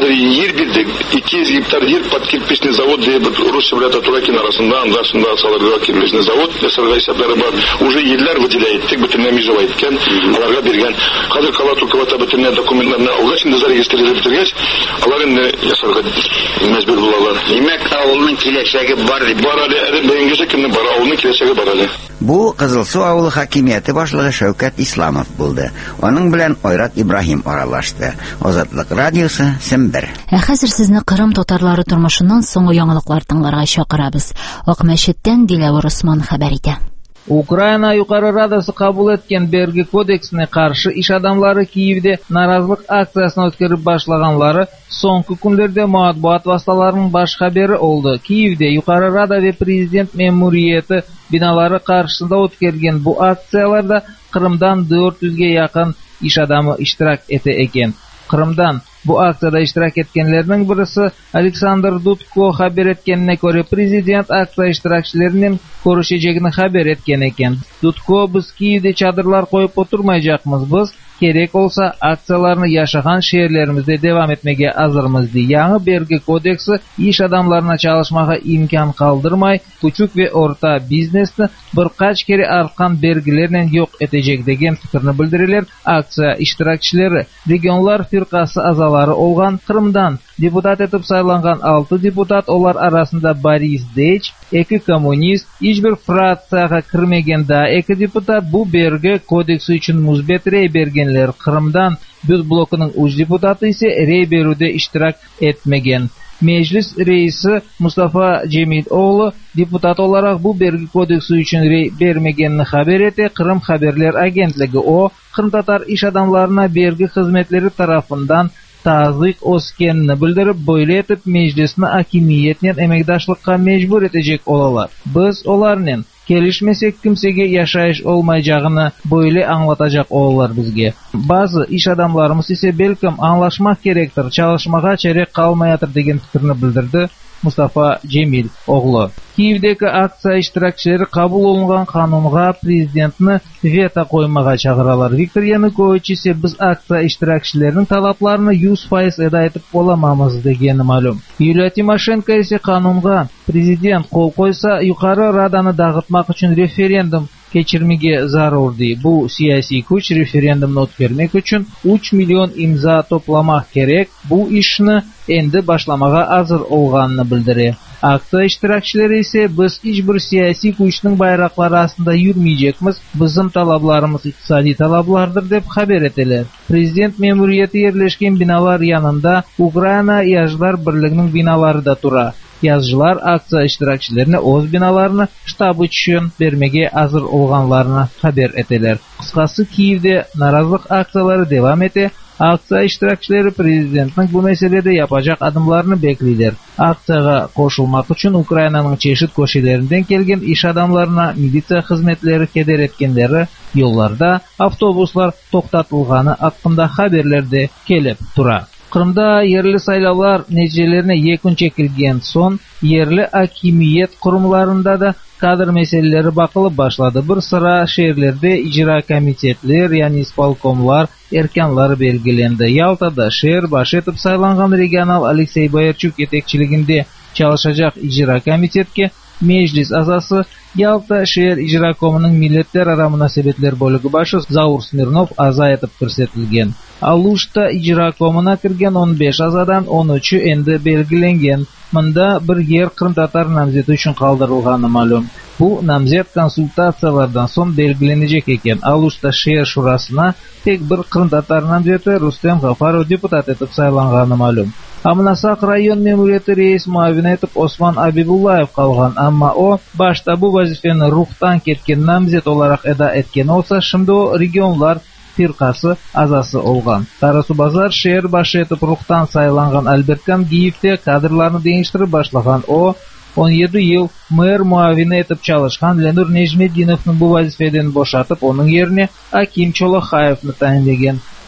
Хәзер yer бирдек. 200 гектар yer под кирпичный завод дип Русия белән Татарстан арасында, андашында салырга кирпичный завод ясарга исәпләре бар. Уже ерләр выделяет, тик бөтенләй меже әйткән, аларга биргән. Хәзер Калатукова бөтенләй документларны алгач инде зарегистрировать итергәч, алар инде ясарга мәҗбүр булалар. Димәк, авылның киләчәге бар дип. Бар әле бәйгегә кемне бар, авылның киләчәге бар әле. Бу Кызылсу авылы хакимияте башлыгы Шәүкәт Исламов булды. Аның белән Айрат Ибраһим аралашты. Азатлык радиосы Сембер. Хәзер сезне Кырым татарлары тормышыннан соңгы яңалыклар тыңларга чакырабыз. Ак мәчеттән Диләвер Усман хәбәр итә. Украина Юқары Радасы кабул еткән Берге кодексына каршы иш адамлары Киевдә наразылык акциясын үткәреп башлаганлары соңгы көннәрдә матбуат васиталарының баш хәбәре oldu. Киевдә Юқары Рада ва президент меморияты биналары каршысында үткәргән бу акцияларда Кырымдан 400-гә якын иш адамы иштирак итә икән. Кырымдан бу акцияда иштирак еткәннәрнең берсе Александр Дудко хәбәр иткәненә күрә президент акция иштиракчыларының күрешәчәген хәбәр иткән икән. Дудко без Киевдә чадырлар куеп утырмаячакмыз, без керек olsa акцияларны яшаган шәһәрләремездә дәвам итмәгә азырмыз ди. Яңа Берге кодексы иш адамларына çalışмага имкан калдырмай, küçük ve orta бизнесны беркач кere арткан бергеләрнән юк итәчәк дигән фикерне белдерәләр. Акция иштиракчылары регионлар фиркасы азалары olgan Кырымдан депутат итеп сайланган 6 депутат, олар арасында Борис Деч, 2 коммунист, һичбер фракцияга кирмәгән да 2 депутат бу Берге кодексы өчен музбет рей бергәнләр. Кырымдан Büz blokының үз депутаты ise рей берүдә иштирак etмәгән. Meclis reisi Mustafa Cemil oğlu депутат olarak bu Berge kodeksı üçün rey vermegенini haber etti. Kırım Haberler Agentligi o Kırım Tatar iş adamlarına Berge hizmetleri tarafından tazık oskenini bildirip böyle etip meclisini hakimiyetinen emekdaşlıkka mecbur edecek olalar. Biz olarının kelişmesek kimsege yaşayış olmayacağını böyle anlatacak olalar bizge. Bazı iş adamlarımız ise belkim anlaşmak gerektir, çalışmağa çeyrek kalmayadır degen fikrini bildirdi Mustafa Cemil oğlu. Kievdeki aksiya iştirakçıları kabul olungan kanunga prezidentini veto koymağa çağıralar. Viktor Yanukovich ise biz aksiya iştirakçılarının talaplarını 100% eda etip olamamız degeni malum. Yulia Timoshenko ise kanunga prezident kol koysa yukarı radani dağıtmak için referendum geçirmege zarurdi. Bu siyasi güç referendumni o'tkazmak uchun 3 milyon imza toplamak gerek. Bu ishni endi boshlamaga hazır olganini bildirdi. Aksiya ishtirokchilari ise biz hiçbir siyasi güchning bayroqlari ostida yurmayacakmiz. Bizim talablarimiz iqtisodiy talablardir deb xabar etdilar. Prezident memuriyati yerleşken binalar yanında Ukraina Yazıcılar Birligining binalari da tura. Yazıcılar aksiya iştirakçılarına o'z binalarını shtabi uchun bermege hazır olganlarını xabar etdilar. Qisqasi Kievde narazılık aksiyaları devam etdi. Aksiya iştirakçıları prezidentning bu meselede yapacak adımlarını bekliyorlar. Aksiyaga qo'shilmak uchun Ukrainanın çeşit koşelerinden kelgen iş adamlarına militsiya xizmetleri keder etkenleri yollarda avtobuslar to'xtatilgani haqında haberlerde kelip tura. Kırımda yerli saylavlar neticelerine yekun çekilgen son yerli hakimiyet kurumlarında da kadr meseleleri bakılıp başladı. Bir sıra şehirlerde icra komitetler yani ispolkomlar erkanları belgilendi. Yaltada şehir başı etip saylangan regional Alexey Boyarchuk yetekçiliginde çalışacak icra komitetke meclis azası Yalta şehir icra komunun milletler ara münasebetler bölügi başı Zaur Smirnov aza etip көрсөтүлген. Aluşta icra komuna kirgen 15 azadan 13'ü endi belgilengen. Mında bir yer Kırım Tatar namzeti üçün kaldırılganı malum. Bu namzet konsultatsiyalardan son belgilenecek eken. Aluşta şehir şurasına tek bir Kırım Tatar namzeti Rustem Gafarov deputat etip saylanganı malum. Amnasak rayon memuriyeti reis muavini etip Osman Abibullayev kalgan, ama o başta bu vazifeni ruhtan ketken namzet olarak eda etken olsa, şimdi o regionlar firkası azası olgan. Tarasu Bazar şehir başı etip ruhtan saylangan Albertkan Giyev'te kadrlarını değiştirip başlagan. O 17 yıl mэр muavini etip çalışkan Lenur Necmetdinov'un bu vazifeden boşatıp onun yerine Akim Çolakayev'ni tayinlegen.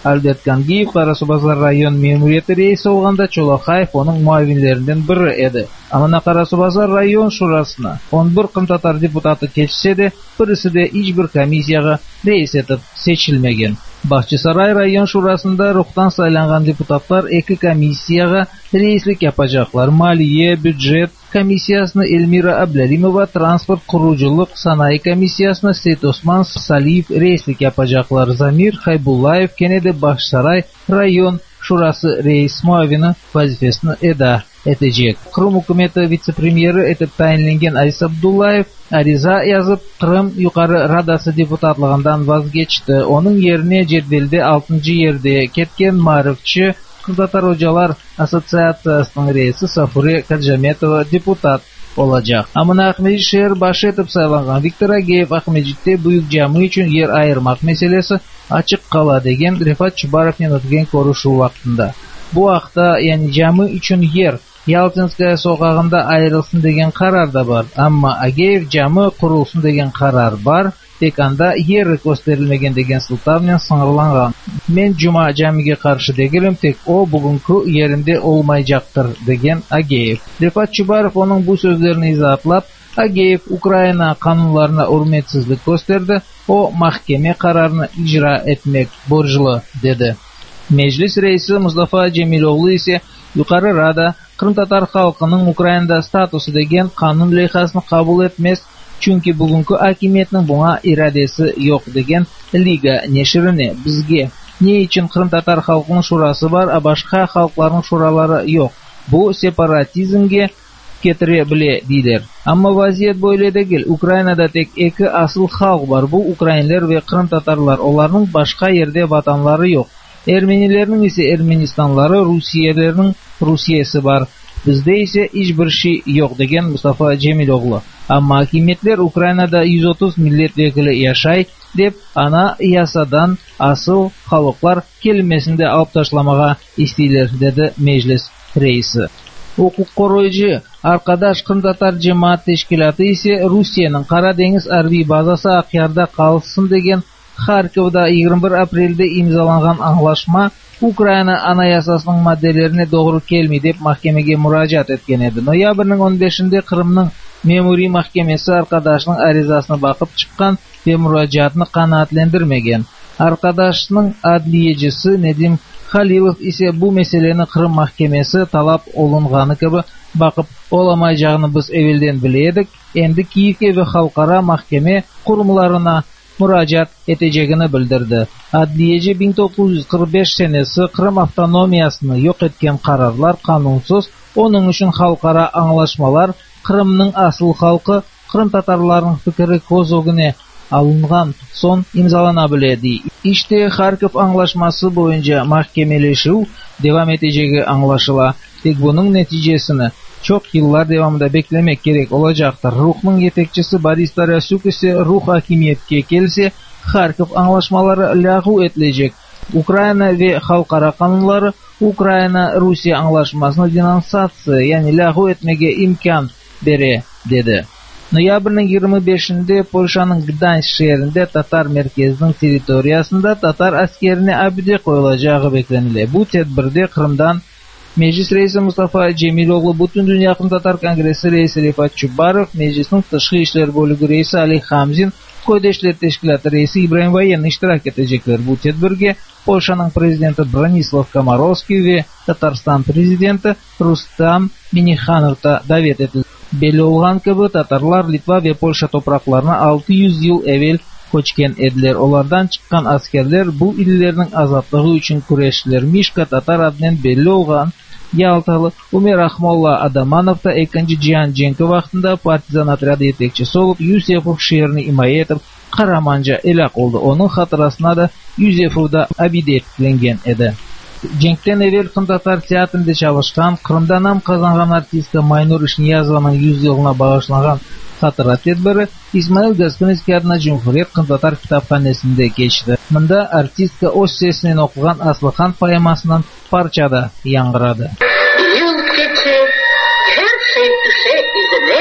Альберт Кангиев Карасубазар район мемуриеті рейсі болғанда Чолохаев оның муавинлерінден бірі еді. Амана Карасубазар район шурасына 11 қымтатар депутаты кетсе де, бірісі де ешбір комиссияға рейс етіп сечілмеген. Бахчисарай район шурасында рухтан сайланған депутаттар 2 комиссияға рейслік япажақлар. Малие, бюджет комиссиясына Эльмира Аблалимова, транспорт құружилық санай комиссиясына Сейт Осман Салиев рейслік япажақлар. Замир Хайбулаев Кенеде Бахчисарай район шурасы рейс муавины вазифесін еда етежек. Қырым үкіметі вице-премьері етіп тайынленген Айс Абдуллаев ариза yazып Қырым юқары радасы депутатлығынан вазгечті. Оның еріне жерделде 6-й ерде кеткен Марывчы Кыргызстан Ожалар ассоциациясының рейсі Сафуре Каджаметова депутат olacak. Amına Ahmedji şehir başı etip saylangan Виктор Агеев Ахмеджитте büyük cami için yer ayırmak meselesi açık kala degen Rifat Çubarov'ın ötken konuşu vaktında. Bu vaqtda yani cami için yer Yaltinskaya sokağında ayrılsın degen karar da var. Ama Ageyev cami kurulsun degen karar var. Tek anda yer gösterilmegen degen sıltavnen sınırlangan. Men Cuma camiga karşı degilim, tek o bugünkü yerinde olmayacaktır degen Ageyev. Rifat Çubarov onun bu sözlerini izahatlap, Ageyev Ukrayna kanunlarına hürmetsizlik gösterdi. O mahkeme kararını icra etmek borçlu dedi. Meclis reisi Mustafa Cemiloğlu ise Yukarı Rada Kırım Tatar halkının Ukrayna'da statusu degen kanun lehasını kabul etmez. Çünkü bugünkü hakimiyetinin buna iradesi yok degen Liga neşrini bizge ne için Kırım Tatar halkının şurası var, a başka halkların şuraları yok. Bu separatizmge getirebilir deyler. Ama vaziyet böyle değil. Ukrayna'da tek 2 asıl halk var. Bu Ukraynalılar ve Kırım Tatarlar. Onların başka yerde vatanları yok. Ermenilerin ise Ermenistanları, Rusiyalıların Rusiyası var. Bizde ise hiçbir şey yok degen Mustafa Cemiloğlu. Ama hakimiyetler Ukrayna'da 130 milletvekili yaşay dep ana yasadan asıl halklar kelimesinde alıp taşlamağa istiyorlar dedi meclis reisi. Hukuk koruyucu arkadaş Kırım Tatar Cemaat Teşkilatı ise Rusya'nın Karadeniz Harbi bazası Akyar'da kalsın degen Kharkov'da 21 Aprel'de imzalangan anlaşma Ukrayna anayasasının maddelerine doğru kelmey dep mahkemege müracaat etken edi. Noyabrning 15'inde Kırımның memuri mahkemesi arkadaşının arizasına bakıp çıkan ve müracaatını kanaatlendirmegen. Arkadaşının adliyecisi Nedim Halilov ise bu meselenin Kırım mahkemesi talap olunganı gibi bakıp olamayacağını biz evvelden biledik. Endi Kiyev'e ve halkara mahkeme kurumlarına müracaat edeceğini bildirdi. Adliyeci 1945 senesi Kırım avtonomiyasını yok etken kararlar kanunsuz, onun için halkara anlaşmalar Kırım'nın asıl halkı Kırım Tatarlarının fikri kozogune alıngan son imzalanabildi. İşte Kharkov anlaşması boyunca mahkemeleşu devam edeceği anlaşıla. Tek bunun neticesini çok yıllar devamında beklemek gerek olacaktır. Ruh'un yetekçisi Boris Tarasyuk ise Ruh hakimiyetke gelse Kharkov anlaşmaları lağu edilecek. Ukrayna ve halkara kanunları Ukrayna Rusya anlaşmasını denonsasiya yani lağu etmege imkan bere dedi. Noyabrning 25'inde Polşanın Gdansk şehrinde Tatar merkezinin teritoriyasında Tatar askerine abide koyulacağı beklenildi. Bu tedbirde Kırım'dan Meclis reisi Mustafa Cemiloğlu, Bütün Dünya Kırım Tatar Kongresi reisi Rifat Çubarov, Meclisin Tışkı İşler Bölügü reisi Ali Hamzin, Kodeşler Teşkilatı reisi İbrahim Vayen iştirak edecekler. Bu tedbirge Polşanın prezidenti Branislav Komorowski ve Tatarstan prezidenti Rustam Minikhanov da davet edildi. Belli olgan gibi Tatarlar Litva ve Polşa topraklarına 600 yıl evvel koçken ediler. Onlardan çıkan askerler bu illerinin azatlığı için kureštiler. Mişka Tatar adından belli olgan Yaltalı Umer Ahmolla Adamanov da 2. Cihan Cenki vaxtında partizan atradı yetekçisi olup Yusefov şehrini himaye etip Karamanca elak oldu. Onun hatırasına da Yusefov'da abide etkilengen edi. Cenkten evvel Kırım Tatar teatrında çalışkan, Kırım'da nam kazangan artistka Maynur Ishniyazovanың 100 yılına bağışlanan hatıra tedbiri İsmail Gaspinskiy adına Cumhuriyet Kırım Tatar kitapxonesinde geçti. Mında artistka o'z sesinden okugan Aslıhan poemasından parçada yangıradı. Yıl keçe her şey düşe izine,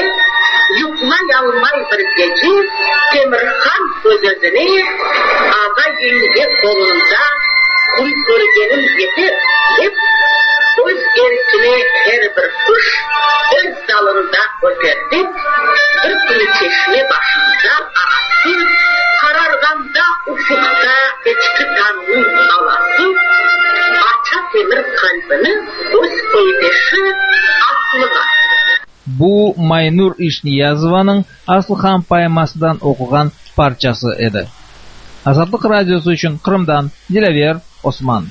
yutmay almay bir gece, Temirhan özüne, ağa yenge kolunda Кул көргенім жетер деп, өз еркіне her bir kuş өз dalında öterdip, bir күні çeşme başında ағасы, kararganda ufukta geçki tanrının alası, aça temir kalbini өз koydeşi aslığa. Bu Майнур Ишниязованың Асылхан поэмасынан оқыған парчасы еді. Азаттық радиосы үшін Қырымдан Дилавер Осман.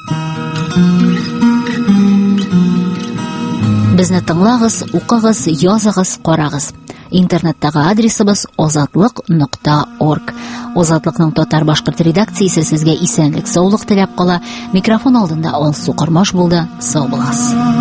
Безне тыңлагыз, укыгыз, языгыз, карагыз. Интернеттагы адресыбыз озатлык.орг. Озатлыкның татар башкорт редакциясе сезгә исәнлек, саулык теләп кала. Микрофон алдында Алсу Кормаш булды. Сау буласыз.